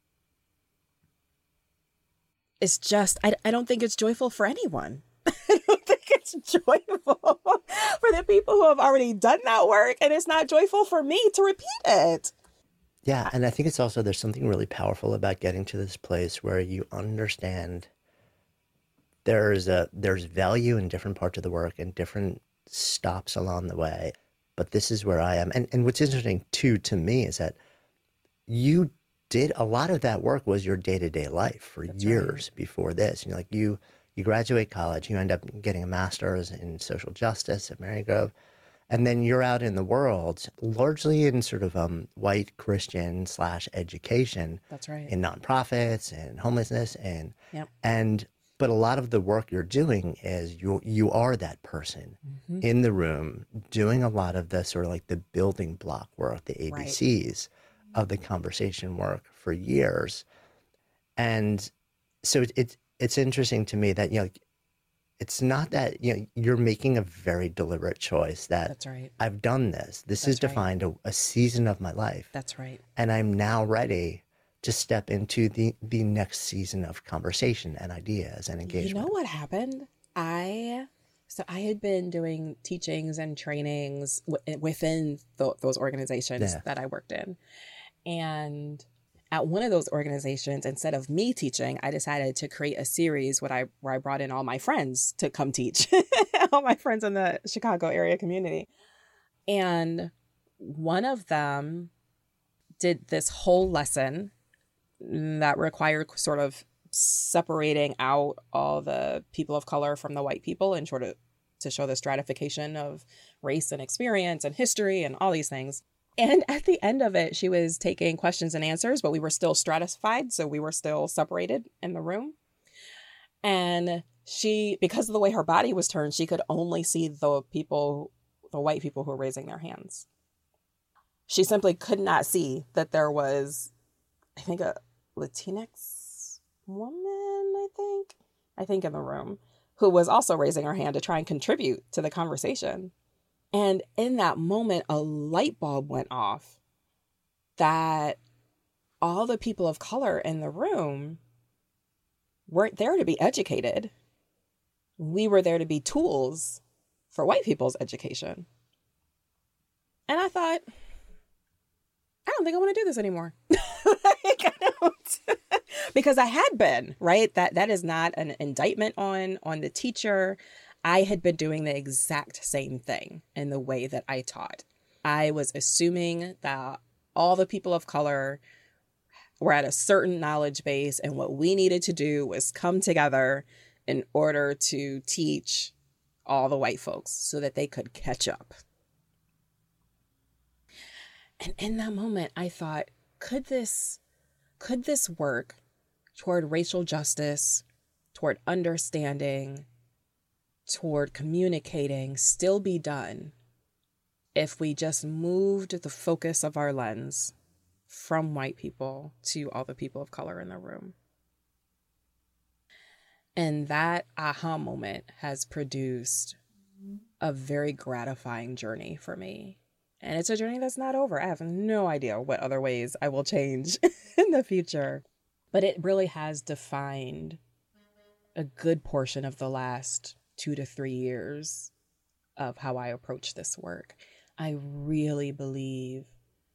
It's just, I, I don't think it's joyful for anyone. I don't think it's joyful for the people who have already done that work. And it's not joyful for me to repeat it. Yeah. And I think it's also, there's something really powerful about getting to this place where you understand there's a, there's value in different parts of the work and different stops along the way, but this is where I am. And and what's interesting too to me is that you did a lot of that work was your day-to-day life for That's years right. before this. You know, like you you graduate college, you end up getting a master's in social justice at Marygrove, and then you're out in the world largely in sort of um white Christian slash education. That's right. In nonprofits and homelessness and yep. and but a lot of the work you're doing is you you are that person mm-hmm. in the room doing a lot of the sort of like the building block work, the A B Cs right. of the conversation work for years. And so it, it, it's interesting to me that, you know, it's not that, you know, you're making a very deliberate choice that That's right. I've done this. This That's has defined right. a, a season of my life. That's right. And I'm now ready to step into the, the next season of conversation and ideas and engagement. You know what happened? I, so I had been doing teachings and trainings w- within th- those organizations yeah. that I worked in. And at one of those organizations, instead of me teaching, I decided to create a series where I, where I brought in all my friends to come teach, all my friends in the Chicago area community. And one of them did this whole lesson that required sort of separating out all the people of color from the white people and sort of to show the stratification of race and experience and history and all these things. And at the end of it, she was taking questions and answers, but we were still stratified. So we were still separated in the room. And she, because of the way her body was turned, she could only see the people, the white people who were raising their hands. She simply could not see that there was, I think, a Latinx woman, I think, I think in the room, who was also raising her hand to try and contribute to the conversation. And in that moment, a light bulb went off that all the people of color in the room weren't there to be educated. We were there to be tools for white people's education. And I thought, I don't think I want to do this anymore. Like, I don't. Because I had been, right? That that is not an indictment on, on the teacher. I had been doing the exact same thing in the way that I taught. I was assuming that all the people of color were at a certain knowledge base, and what we needed to do was come together in order to teach all the white folks so that they could catch up. And in that moment, I thought, could this, could this work toward racial justice, toward understanding, toward communicating still be done if we just moved the focus of our lens from white people to all the people of color in the room? And that aha moment has produced a very gratifying journey for me. And it's a journey that's not over. I have no idea what other ways I will change in the future. But it really has defined a good portion of the last two to three years of how I approach this work. I really believe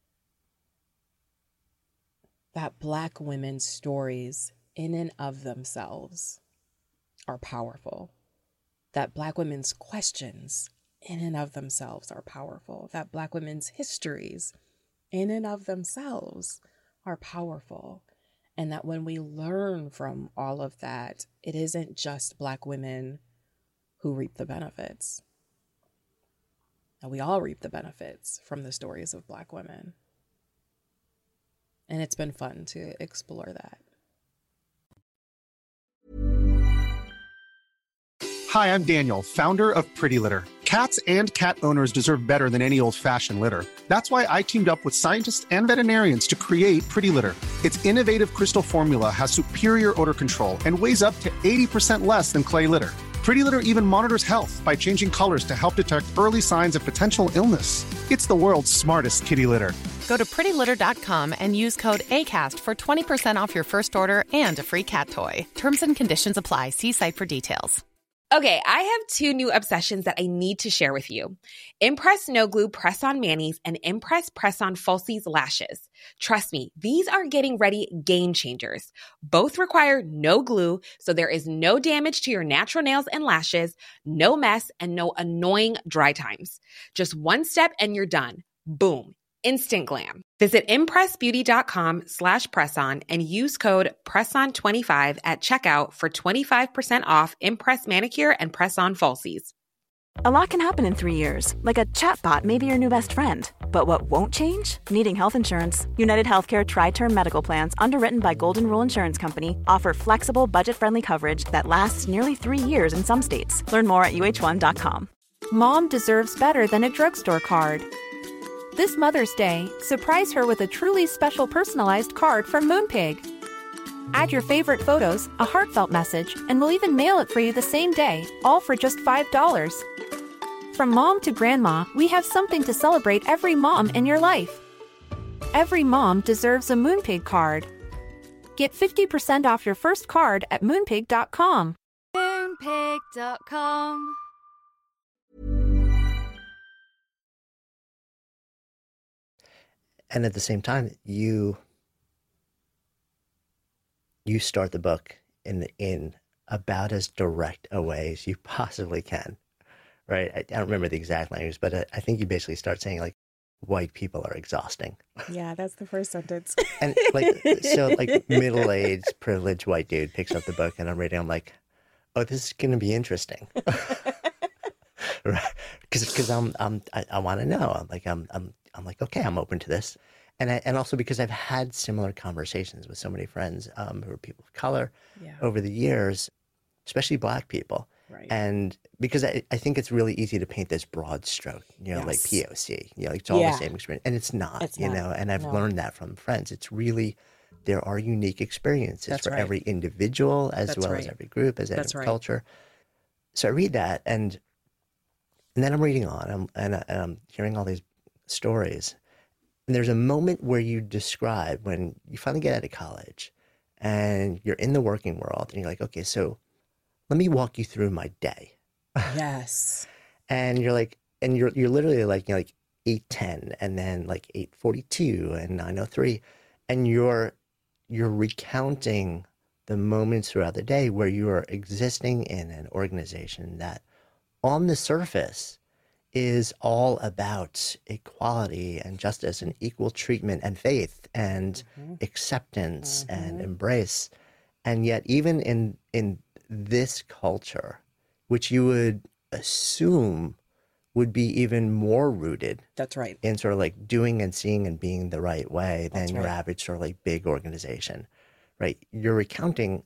that Black women's stories in and of themselves are powerful. That Black women's questions in and of themselves are powerful. That Black women's histories in and of themselves are powerful. And that when we learn from all of that, it isn't just Black women who reap the benefits. And we all reap the benefits from the stories of Black women. And it's been fun to explore that. Hi, I'm Daniel, founder of Pretty Litter. Cats and cat owners deserve better than any old-fashioned litter. That's why I teamed up with scientists and veterinarians to create Pretty Litter. Its innovative crystal formula has superior odor control and weighs up to eighty percent less than clay litter. Pretty Litter even monitors health by changing colors to help detect early signs of potential illness. It's the world's smartest kitty litter. Go to pretty litter dot com and use code ACAST for twenty percent off your first order and a free cat toy. Terms and conditions apply. See site for details. Okay, I have two new obsessions that I need to share with you. Impress No Glue Press-On Manis and Impress Press-On Falsies Lashes. Trust me, these are getting ready game changers. Both require no glue, so there is no damage to your natural nails and lashes, no mess, and no annoying dry times. Just one step and you're done. Boom. Instant glam. Visit impressbeauty.com slash presson and use code presson twenty-five at checkout for twenty-five percent off Impress Manicure and Press-On Falsies. A lot can happen in three years, like a chatbot may be your new best friend. But what won't change? Needing health insurance. United Healthcare Tri-Term Medical Plans, underwritten by Golden Rule Insurance Company, offer flexible, budget-friendly coverage that lasts nearly three years in some states. Learn more at U H one dot com. Mom deserves better than a drugstore card. This Mother's Day, surprise her with a truly special personalized card from Moonpig. Add your favorite photos, a heartfelt message, and we'll even mail it for you the same day, all for just five dollars. From mom to grandma, we have something to celebrate every mom in your life. Every mom deserves a Moonpig card. Get fifty percent off your first card at moonpig dot com. moonpig dot com. And at the same time, you you start the book in in about as direct a way as you possibly can, right? I, I don't remember the exact language, but I, I think you basically start saying like, white people are exhausting. Yeah, that's the first sentence. And like, so like middle-aged, privileged white dude picks up the book and I'm reading, I'm like, oh, this is going to be interesting. Right? Because because I'm, I'm, I, I want to know. I'm like, I'm, I'm, I'm like, okay, I'm open to this. And I, and also because I've had similar conversations with so many friends um, who are people of color Yeah. over the years, especially Black people. Right. And because I, I think it's really easy to paint this broad stroke, you know, Yes. like P O C, you know, like it's all Yeah. the same experience. And it's not, It's you not. know, and I've No. learned that from friends. It's really, there are unique experiences That's for right. every individual as That's well right. as every group, as That's every right. culture. So I read that and and then I'm reading on I'm, and, I, and I'm hearing all these stories. And there's a moment where you describe when you finally get out of college and you're in the working world and you're like, okay, so let me walk you through my day. Yes. And you're like, and you're you're literally like, you know, like eight ten and then like eight forty-two and nine oh three. And you're you're recounting the moments throughout the day where you are existing in an organization that on the surface is all about equality and justice and equal treatment and faith and Mm-hmm. acceptance Mm-hmm. and embrace. And yet even in in this culture, which you would assume would be even more rooted That's right. in sort of like doing and seeing and being the right way than That's your right. average sort of like big organization, right? You're recounting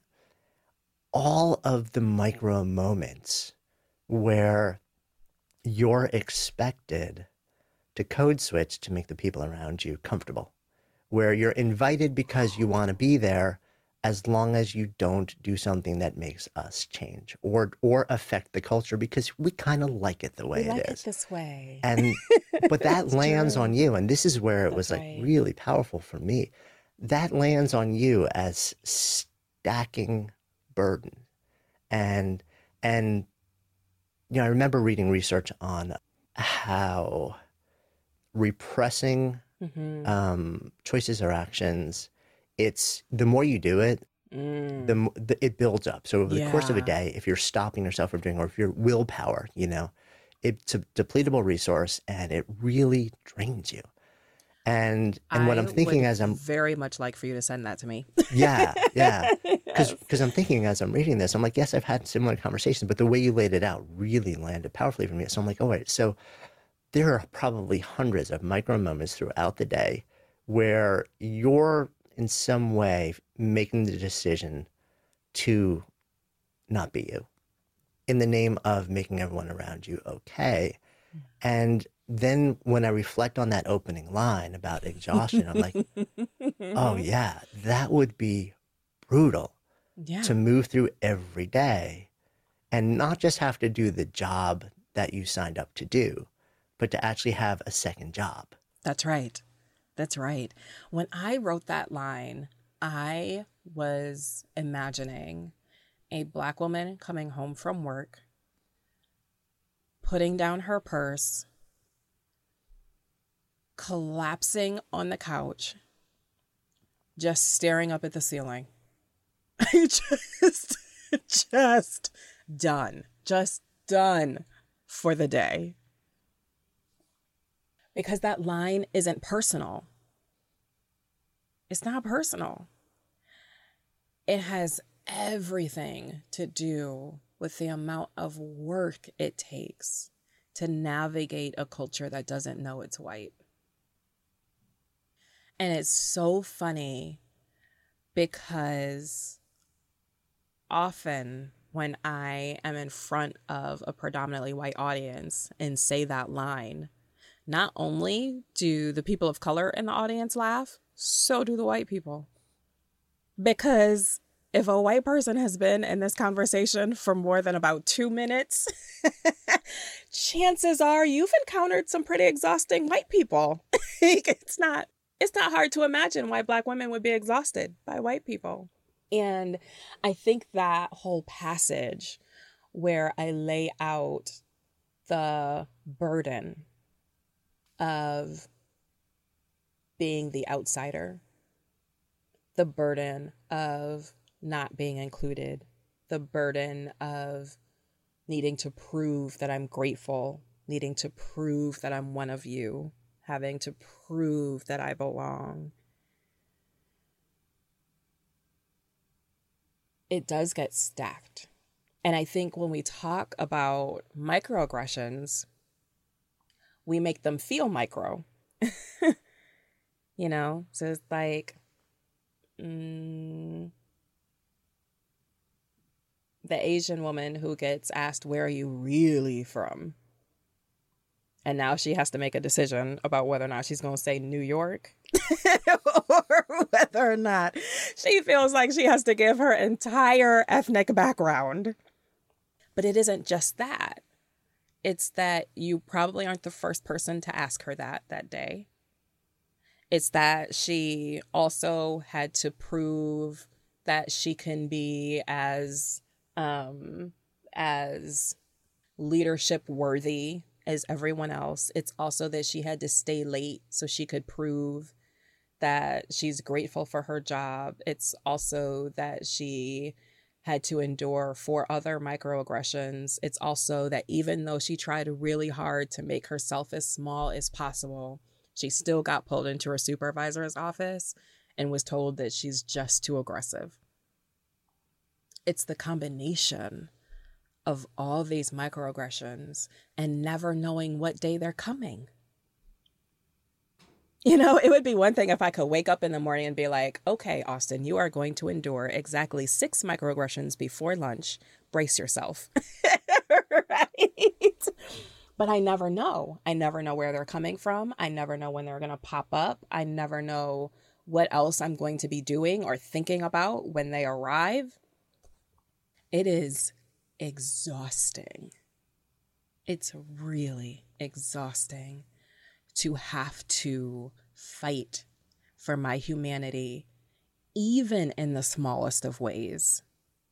all of the micro moments where you're expected to code switch to make the people around you comfortable, where you're invited because you want to be there as long as you don't do something that makes us change or or affect the culture because we kind of like it the way We like it it is. this way. And but that It's lands true. on you, and this is where it That's was like right. really powerful for me. That lands on you as stacking burden. And and you know, I remember reading research on how repressing Mm-hmm. um, choices or actions, it's the more you do it, Mm. the, mo- the it builds up. So over the course of a Yeah. day, if you're stopping yourself from doing, or if your willpower, you know, it's a depletable resource and it really drains you. And and what I I'm thinking would as I'm very much like for you to send that to me. yeah yeah because Yes. because I'm thinking as I'm reading this, I'm like, yes, I've had similar conversations, but the way you laid it out really landed powerfully for me. So I'm like, oh wait, so there are probably hundreds of micro moments throughout the day where you're in some way making the decision to not be you in the name of making everyone around you okay. And then when I reflect on that opening line about exhaustion, I'm like, oh yeah, that would be brutal Yeah. to move through every day and not just have to do the job that you signed up to do, but to actually have a second job. That's right. That's right. When I wrote that line, I was imagining a Black woman coming home from work, putting down her purse, collapsing on the couch, just staring up at the ceiling. just, just done. Just done for the day. Because that line isn't personal. It's not personal. It has everything to do with the amount of work it takes to navigate a culture that doesn't know it's white. And it's so funny because often when I am in front of a predominantly white audience and say that line, not only do the people of color in the audience laugh, so do the white people. Because if a white person has been in this conversation for more than about two minutes, chances are you've encountered some pretty exhausting white people. It's not, it's not hard to imagine why Black women would be exhausted by white people. And I think that whole passage where I lay out the burden of being the outsider, the burden of not being included, the burden of needing to prove that I'm grateful, needing to prove that I'm one of you, having to prove that I belong. It does get stacked. And I think when we talk about microaggressions, we make them feel micro You know, so it's like mm, the Asian woman who gets asked, where are you really from? And now she has to make a decision about whether or not she's going to say New York or whether or not she feels like she has to give her entire ethnic background. But it isn't just that. It's that you probably aren't the first person to ask her that that day. It's that she also had to prove that she can be as um, as leadership worthy as everyone else. It's also that she had to stay late so she could prove that she's grateful for her job. It's also that she had to endure four other microaggressions. It's also that even though she tried really hard to make herself as small as possible, she still got pulled into her supervisor's office and was told that she's just too aggressive. It's the combination of all these microaggressions and never knowing what day they're coming. You know, it would be one thing if I could wake up in the morning and be like, okay, Austin, you are going to endure exactly six microaggressions before lunch. Brace yourself. Right? But I never know. I never know where they're coming from. I never know when they're going to pop up. I never know what else I'm going to be doing or thinking about when they arrive. It is exhausting. It's really exhausting to have to fight for my humanity, even in the smallest of ways.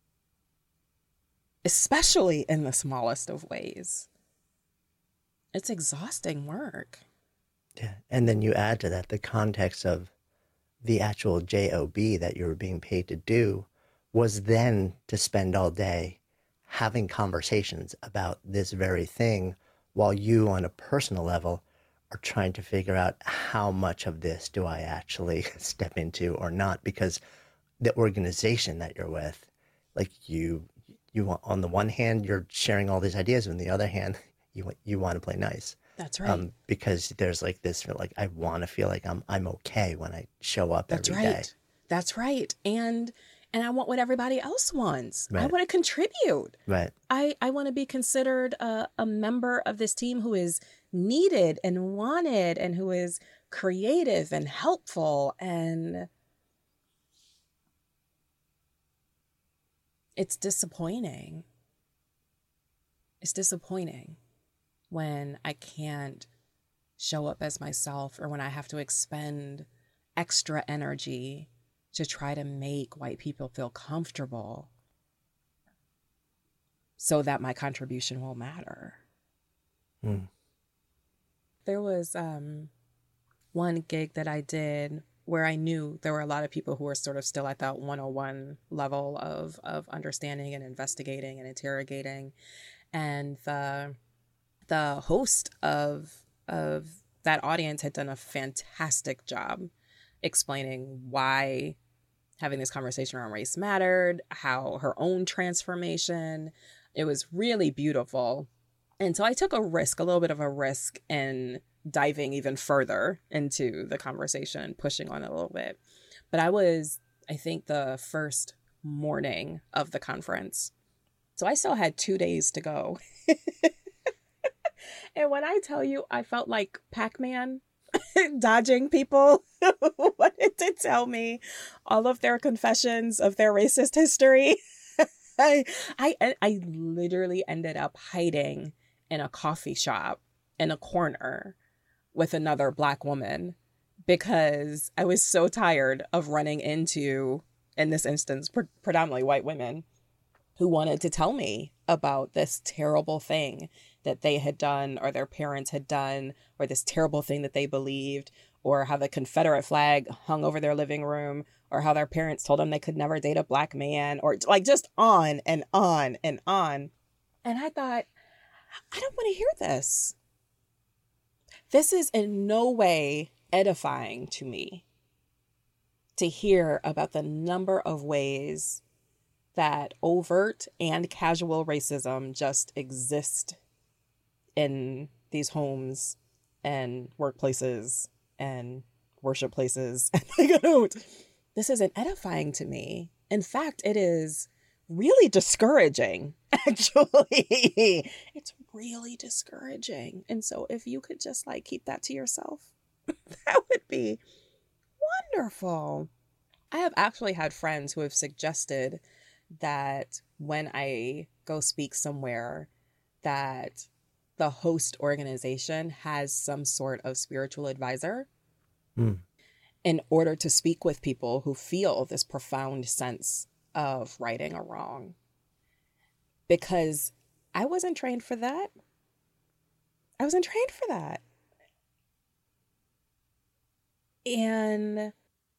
Especially in the smallest of ways. It's exhausting work. Yeah. And then you add to that the context of the actual job that you were being paid to do was then to spend all day having conversations about this very thing while you on a personal level are trying to figure out how much of this do I actually step into or not, because the organization that you're with, like you, you want, on the one hand, you're sharing all these ideas, and on the other hand, you you want to play nice. That's right. Um, because there's like this, like, I want to feel like I'm I'm okay when I show up That's every right. day. That's right. And and I want what everybody else wants. Right. I want to contribute. Right. I, I want to be considered a, a member of this team who is needed and wanted and who is creative and helpful. And it's disappointing. It's disappointing when I can't show up as myself, or when I have to expend extra energy to try to make white people feel comfortable so that my contribution will matter. Mm. There was um, one gig that I did where I knew there were a lot of people who were sort of still at that one oh one level of, of understanding and investigating and interrogating. And the the host of of that audience had done a fantastic job explaining why having this conversation around race mattered, how her own transformation. It was really beautiful. And so I took a risk, a little bit of a risk in diving even further into the conversation, pushing on it a little bit. But I was, I think, the first morning of the conference. So I still had two days to go. And when I tell you, I felt like Pac-Man dodging people who wanted to tell me all of their confessions of their racist history. I, I, I literally ended up hiding in a coffee shop in a corner with another Black woman because I was so tired of running into, in this instance, pre- predominantly white women who wanted to tell me about this terrible thing that they had done or their parents had done, or this terrible thing that they believed, or how the Confederate flag hung over their living room, or how their parents told them they could never date a Black man, or like just on and on and on. And I thought, I don't want to hear this. This is in no way edifying to me to hear about the number of ways that overt and casual racism just exist in these homes and workplaces and worship places. Like, I don't, this isn't edifying to me. In fact, it is really discouraging, actually. It's really discouraging. And so if you could just like keep that to yourself, that would be wonderful. I have actually had friends who have suggested that when I go speak somewhere, that the host organization has some sort of spiritual advisor mm. in order to speak with people who feel this profound sense of righting a wrong. Because I wasn't trained for that. I wasn't trained for that. And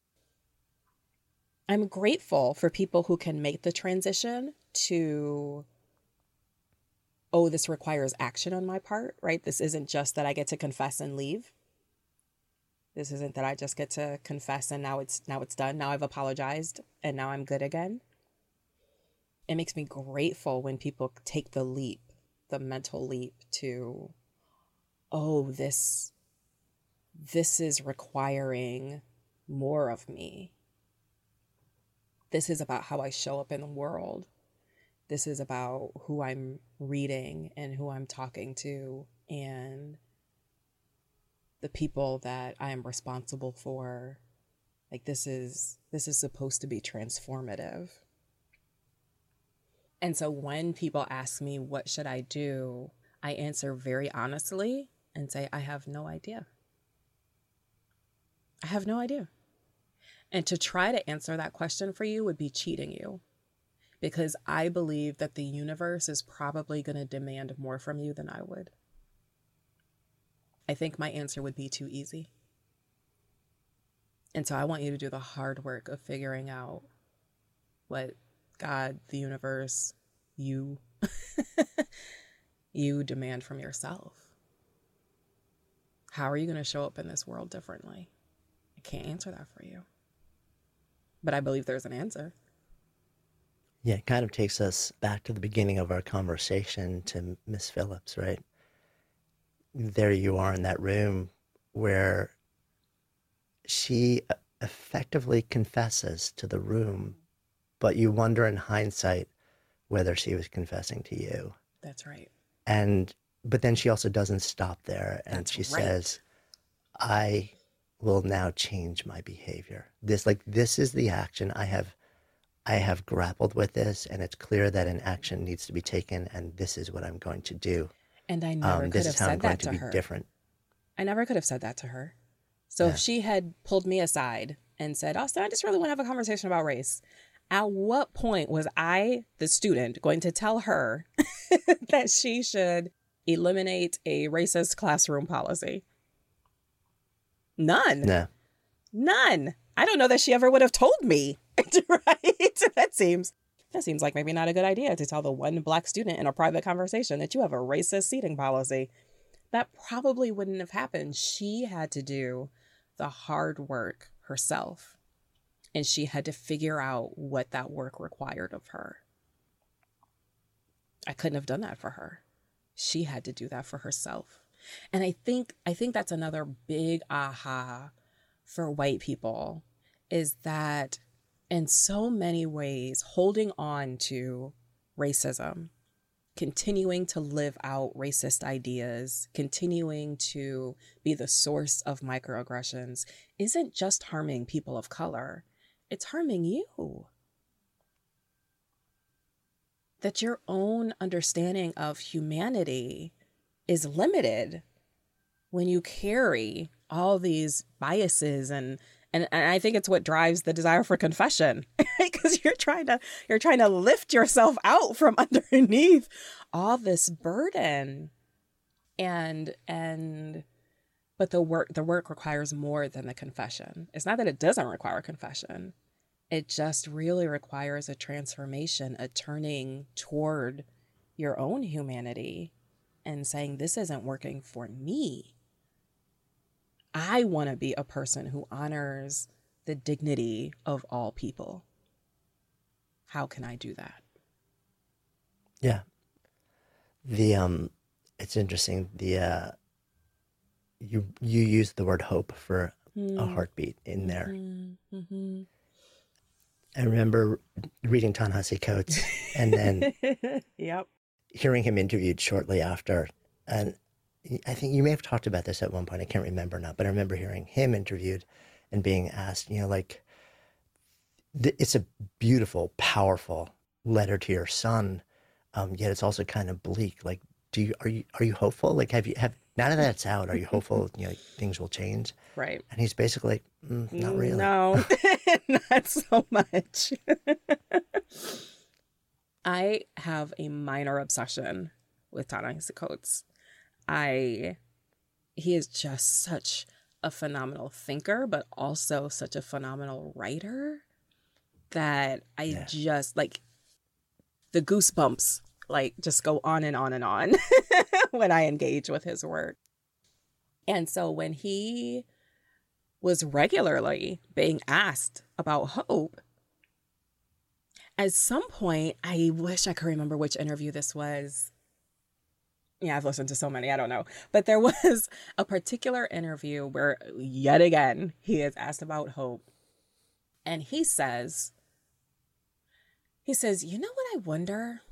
I'm grateful for people who can make the transition to, oh, this requires action on my part, right? This isn't just that I get to confess and leave. This isn't that I just get to confess and now it's now it's done. Now I've apologized and now I'm good again. It makes me grateful when people take the leap, the mental leap to, oh, this, this is requiring more of me. This is about how I show up in the world. This is about who I'm reading and who I'm talking to and the people that I am responsible for. Like this is this is supposed to be transformative. And so when people ask me, what should I do? I answer very honestly and say, I have no idea. I have no idea. And to try to answer that question for you would be cheating you, because I believe that the universe is probably going to demand more from you than I would. I think my answer would be too easy. And so I want you to do the hard work of figuring out what God, the universe, you, you demand from yourself. How are you going to show up in this world differently? I can't answer that for you. But I believe there's an answer. Yeah, it kind of takes us back to the beginning of our conversation to Miss Phillips, right? There you are in that room where she effectively confesses to the room, but you wonder in hindsight whether she was confessing to you. That's right. And, but then she also doesn't stop there. And That's she right. says, I will now change my behavior. This, like, this is the action. I have, I have grappled with this, and it's clear that an action needs to be taken, and this is what I'm going to do. And I never um, could this have is how I'm said going that to to be her. different. I never could have said that to her. So Yeah. if she had pulled me aside and said, Austin, I just really want to have a conversation about race, at what point was I, the student, going to tell her that she should eliminate a racist classroom policy? None. No. None. I don't know that she ever would have told me, right? That seems that seems like maybe not a good idea to tell the one black student in a private conversation that you have a racist seating policy. That probably wouldn't have happened. She had to do the hard work herself, and she had to figure out what that work required of her. I couldn't have done that for her. She had to do that for herself. And I think I think that's another big aha for white people, is that in so many ways, holding on to racism, continuing to live out racist ideas, continuing to be the source of microaggressions isn't just harming people of color, it's harming you. That your own understanding of humanity is limited when you carry all these biases, and and, and I think it's what drives the desire for confession, because you're trying to you're trying to lift yourself out from underneath all this burden, and and but the work the work requires more than the confession. It's not that it doesn't require confession. It just really requires a transformation, a turning toward your own humanity and saying, this isn't working for me. I want to be a person who honors the dignity of all people. How can I do that? Yeah. The, um, it's interesting. The, uh, you you use the word hope for mm. a heartbeat in there. Mm-hmm. Mm-hmm. I remember reading Ta-Nehisi Coates and then yep. hearing him interviewed shortly after. And I think you may have talked about this at one point. I can't remember now, but I remember hearing him interviewed and being asked, you know, like, th- it's a beautiful, powerful letter to your son, um, yet it's also kind of bleak. Like, do you are you are you hopeful? Like, have you have now that that's out, are you hopeful? You know, things will change, right? And he's basically like, mm, not really. No, not so much. I have a minor obsession with Ta-Nehisi Coates. I, he is just such a phenomenal thinker, but also such a phenomenal writer that I yeah. just like the goosebumps, like just go on and on and on when I engage with his work. And so when he was regularly being asked about hope, at some point, I wish I could remember which interview this was. Yeah, I've listened to so many, I don't know. But there was a particular interview where, yet again, he is asked about hope. And he says, he says, you know what I wonder?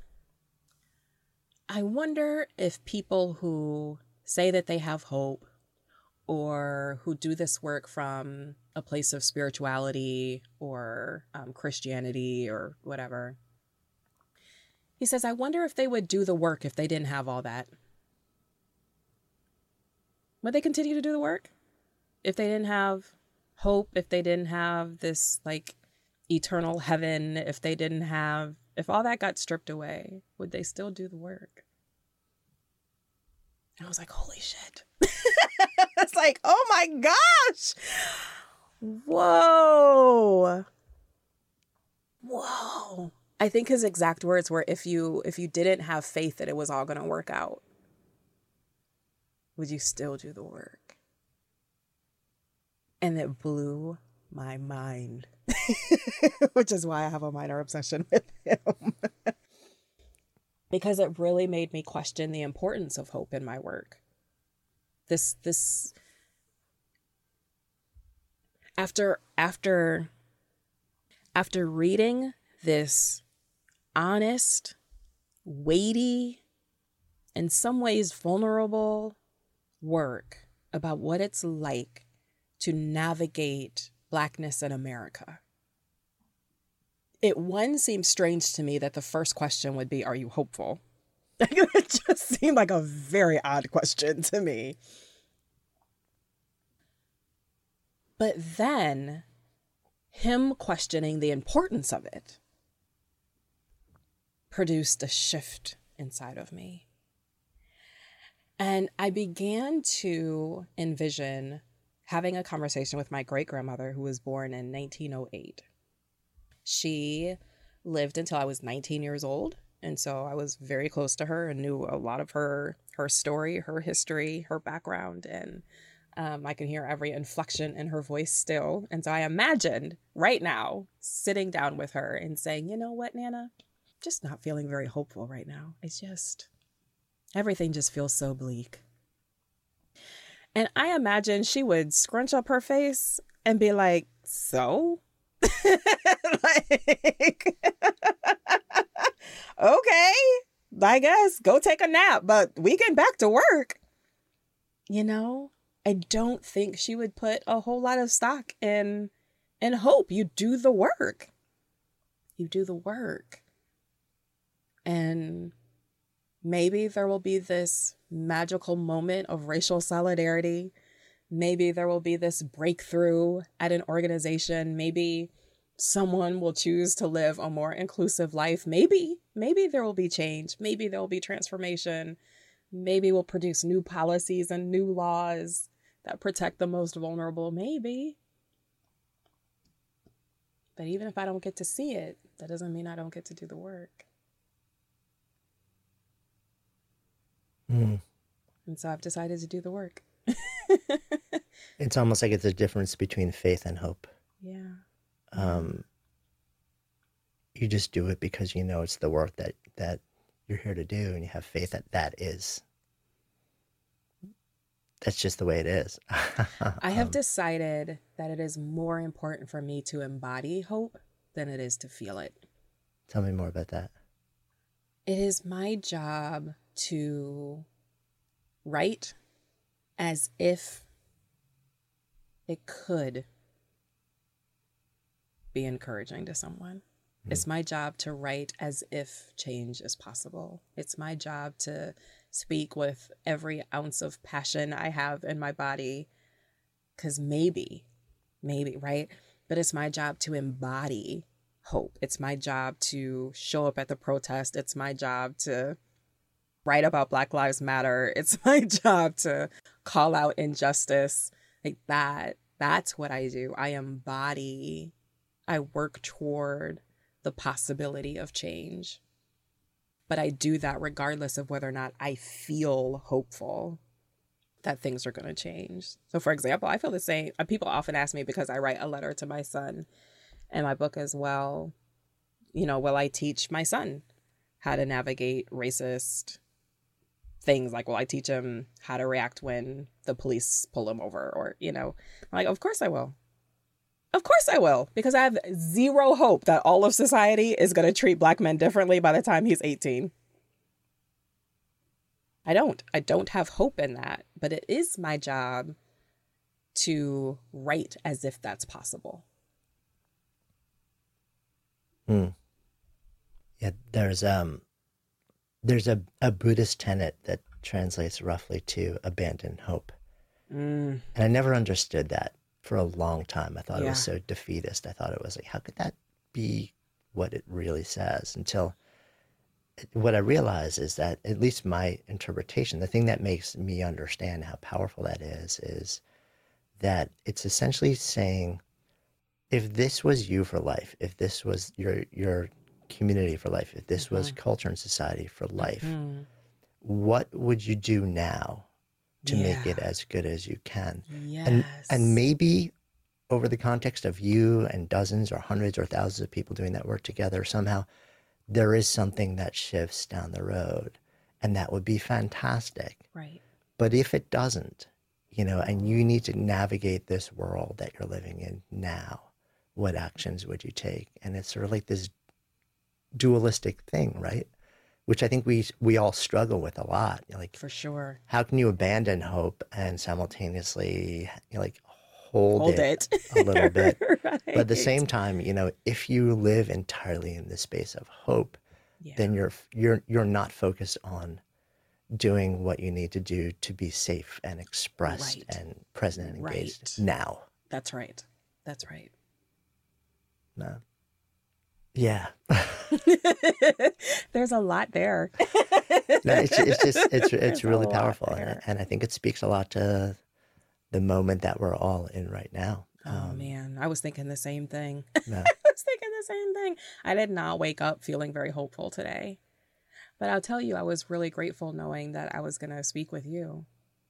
I wonder if people who say that they have hope or who do this work from a place of spirituality or um, Christianity or whatever, he says, I wonder if they would do the work if they didn't have all that. Would they continue to do the work if they didn't have hope, if they didn't have this like eternal heaven, if they didn't have, if all that got stripped away, would they still do the work? And I was like, holy shit. It's like, oh my gosh. Whoa. Whoa. I think his exact words were, if you if you didn't have faith that it was all going to work out, would you still do the work? And it blew my mind, which is why I have a minor obsession with him. Because it really made me question the importance of hope in my work. This, this, after, after, after reading this honest, weighty, in some ways vulnerable work about what it's like to navigate Blackness in America, it one seemed strange to me that the first question would be, are you hopeful? It just seemed like a very odd question to me. But then him questioning the importance of it produced a shift inside of me. And I began to envision having a conversation with my great-grandmother, who was born in nineteen oh eight. She lived until I was nineteen years old. And so I was very close to her and knew a lot of her, her story, her history, her background. And um, I can hear every inflection in her voice still. And so I imagined right now sitting down with her and saying, you know what, Nana, just not feeling very hopeful right now. It's just, everything just feels so bleak. And I imagine she would scrunch up her face and be like, so? Like, okay, I guess go take a nap, but we get back to work. You know, I don't think she would put a whole lot of stock in, in hope. You do the work. You do the work. And maybe there will be this magical moment of racial solidarity. Maybe there will be this breakthrough at an organization. Maybe someone will choose to live a more inclusive life. Maybe, maybe there will be change. Maybe there will be transformation. Maybe we'll produce new policies and new laws that protect the most vulnerable. Maybe. But even if I don't get to see it, that doesn't mean I don't get to do the work. Mm. And so I've decided to do the work. It's almost like it's a difference between faith and hope. Yeah. Um, you just do it because you know it's the work that, that you're here to do, and you have faith that that is that's just the way it is. I have um, decided that it is more important for me to embody hope than it is to feel it. Tell me more about that. It is my job to write as if it could be encouraging to someone. Mm. It's my job to write as if change is possible. It's my job to speak with every ounce of passion I have in my body, because maybe, maybe, right? But it's my job to embody hope. It's my job to show up at the protest. It's my job to write about Black Lives Matter. It's my job to call out injustice. Like that, that's what I do. I embody, I work toward the possibility of change. But I do that regardless of whether or not I feel hopeful that things are going to change. So for example, I feel the same. People often ask me, because I write a letter to my son in my book as well, you know, will I teach my son how to navigate racist things? Like, will I teach him how to react when the police pull him over? Or, you know, I'm like, of course I will. Of course I will, because I have zero hope that all of society is going to treat Black men differently by the time he's eighteen. I don't. I don't have hope in that, but it is my job to write as if that's possible. Hmm. Yeah, there's um, there's a, a Buddhist tenet that translates roughly to abandon hope. Mm. And I never understood that for a long time. I thought yeah. it was so defeatist. I thought it was like, how could that be what it really says? Until what I realized is that, at least my interpretation, the thing that makes me understand how powerful that is, is that it's essentially saying, if this was you for life, if this was your your community for life, if this mm-hmm. was culture and society for life, mm-hmm. what would you do now to yeah. make it as good as you can? Yes. And and maybe over the context of you and dozens or hundreds or thousands of people doing that work together, somehow there is something that shifts down the road, and that would be fantastic. Right. But if it doesn't, you know, and you need to navigate this world that you're living in now, what actions would you take? And it's sort of like this dualistic thing, right? Which I think we we all struggle with a lot. Like, for sure. How can you abandon hope and simultaneously, you know, like hold, hold it, it. a little bit? Right. But at the same time, you know, if you live entirely in the space of hope, yeah. then you're you're you're not focused on doing what you need to do to be safe and expressed right. and present and engaged right. now. That's right. That's right. No. Yeah. There's a lot there. No, it's, it's just, it's, it's There's really powerful. And, and I think it speaks a lot to the moment that we're all in right now. Oh, um, man. I was thinking the same thing. No. I was thinking the same thing. I did not wake up feeling very hopeful today. But I'll tell you, I was really grateful knowing that I was going to speak with you.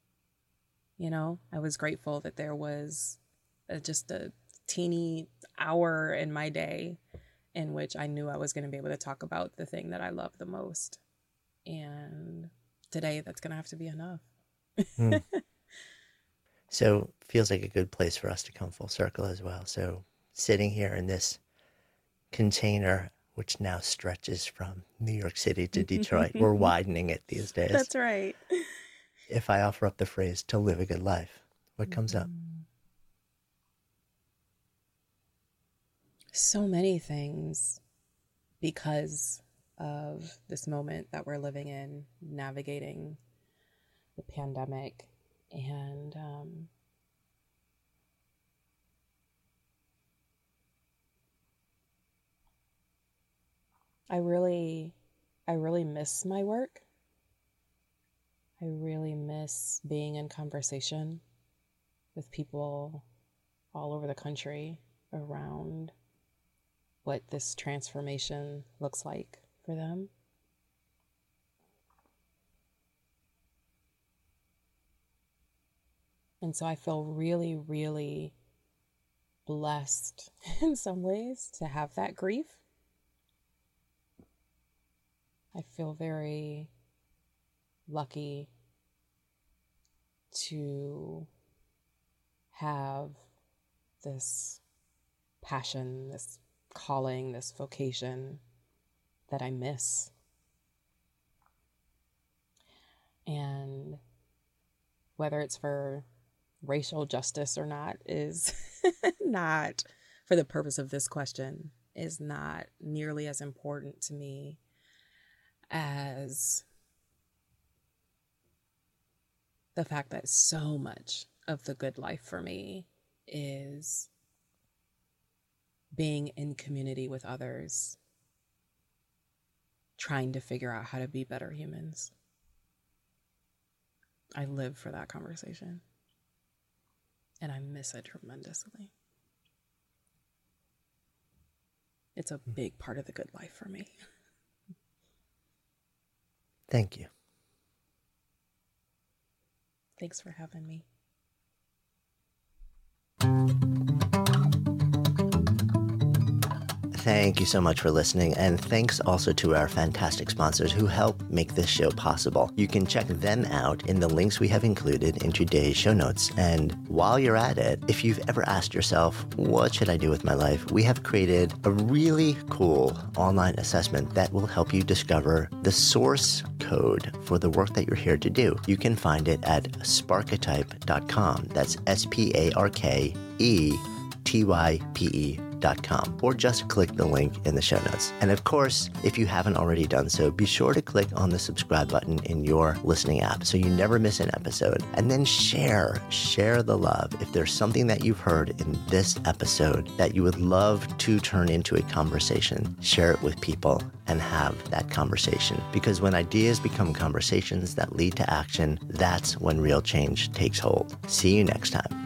You know, I was grateful that there was a, just a teeny hour in my day in which I knew I was going to be able to talk about the thing that I love the most. And today, that's going to have to be enough. mm. So feels like a good place for us to come full circle as well. So sitting here in this container, which now stretches from New York City to Detroit, we're widening it these days. That's right. If I offer up the phrase to live a good life, what comes up? So many things, because of this moment that we're living in, navigating the pandemic. And um, I really, I really miss my work. I really miss being in conversation with people all over the country around what this transformation looks like for them. And so I feel really, really blessed in some ways to have that grief. I feel very lucky to have this passion, this calling, this vocation that I miss. And whether it's for racial justice or not is not, for the purpose of this question, is not nearly as important to me as the fact that so much of the good life for me is being in community with others, trying to figure out how to be better humans. I live for that conversation, and I miss it tremendously. It's a big part of the good life for me. Thank you. Thanks for having me. Thank you so much for listening, and thanks also to our fantastic sponsors who help make this show possible. You can check them out in the links we have included in today's show notes. And while you're at it, if you've ever asked yourself, what should I do with my life? We have created a really cool online assessment that will help you discover the source code for the work that you're here to do. You can find it at sparketype dot com. That's S P A R K E T Y P E dot com, or just click the link in the show notes. And of course, if you haven't already done so, be sure to click on the subscribe button in your listening app so you never miss an episode. And then share, share the love. If there's something that you've heard in this episode that you would love to turn into a conversation, share it with people and have that conversation. Because when ideas become conversations that lead to action, that's when real change takes hold. See you next time.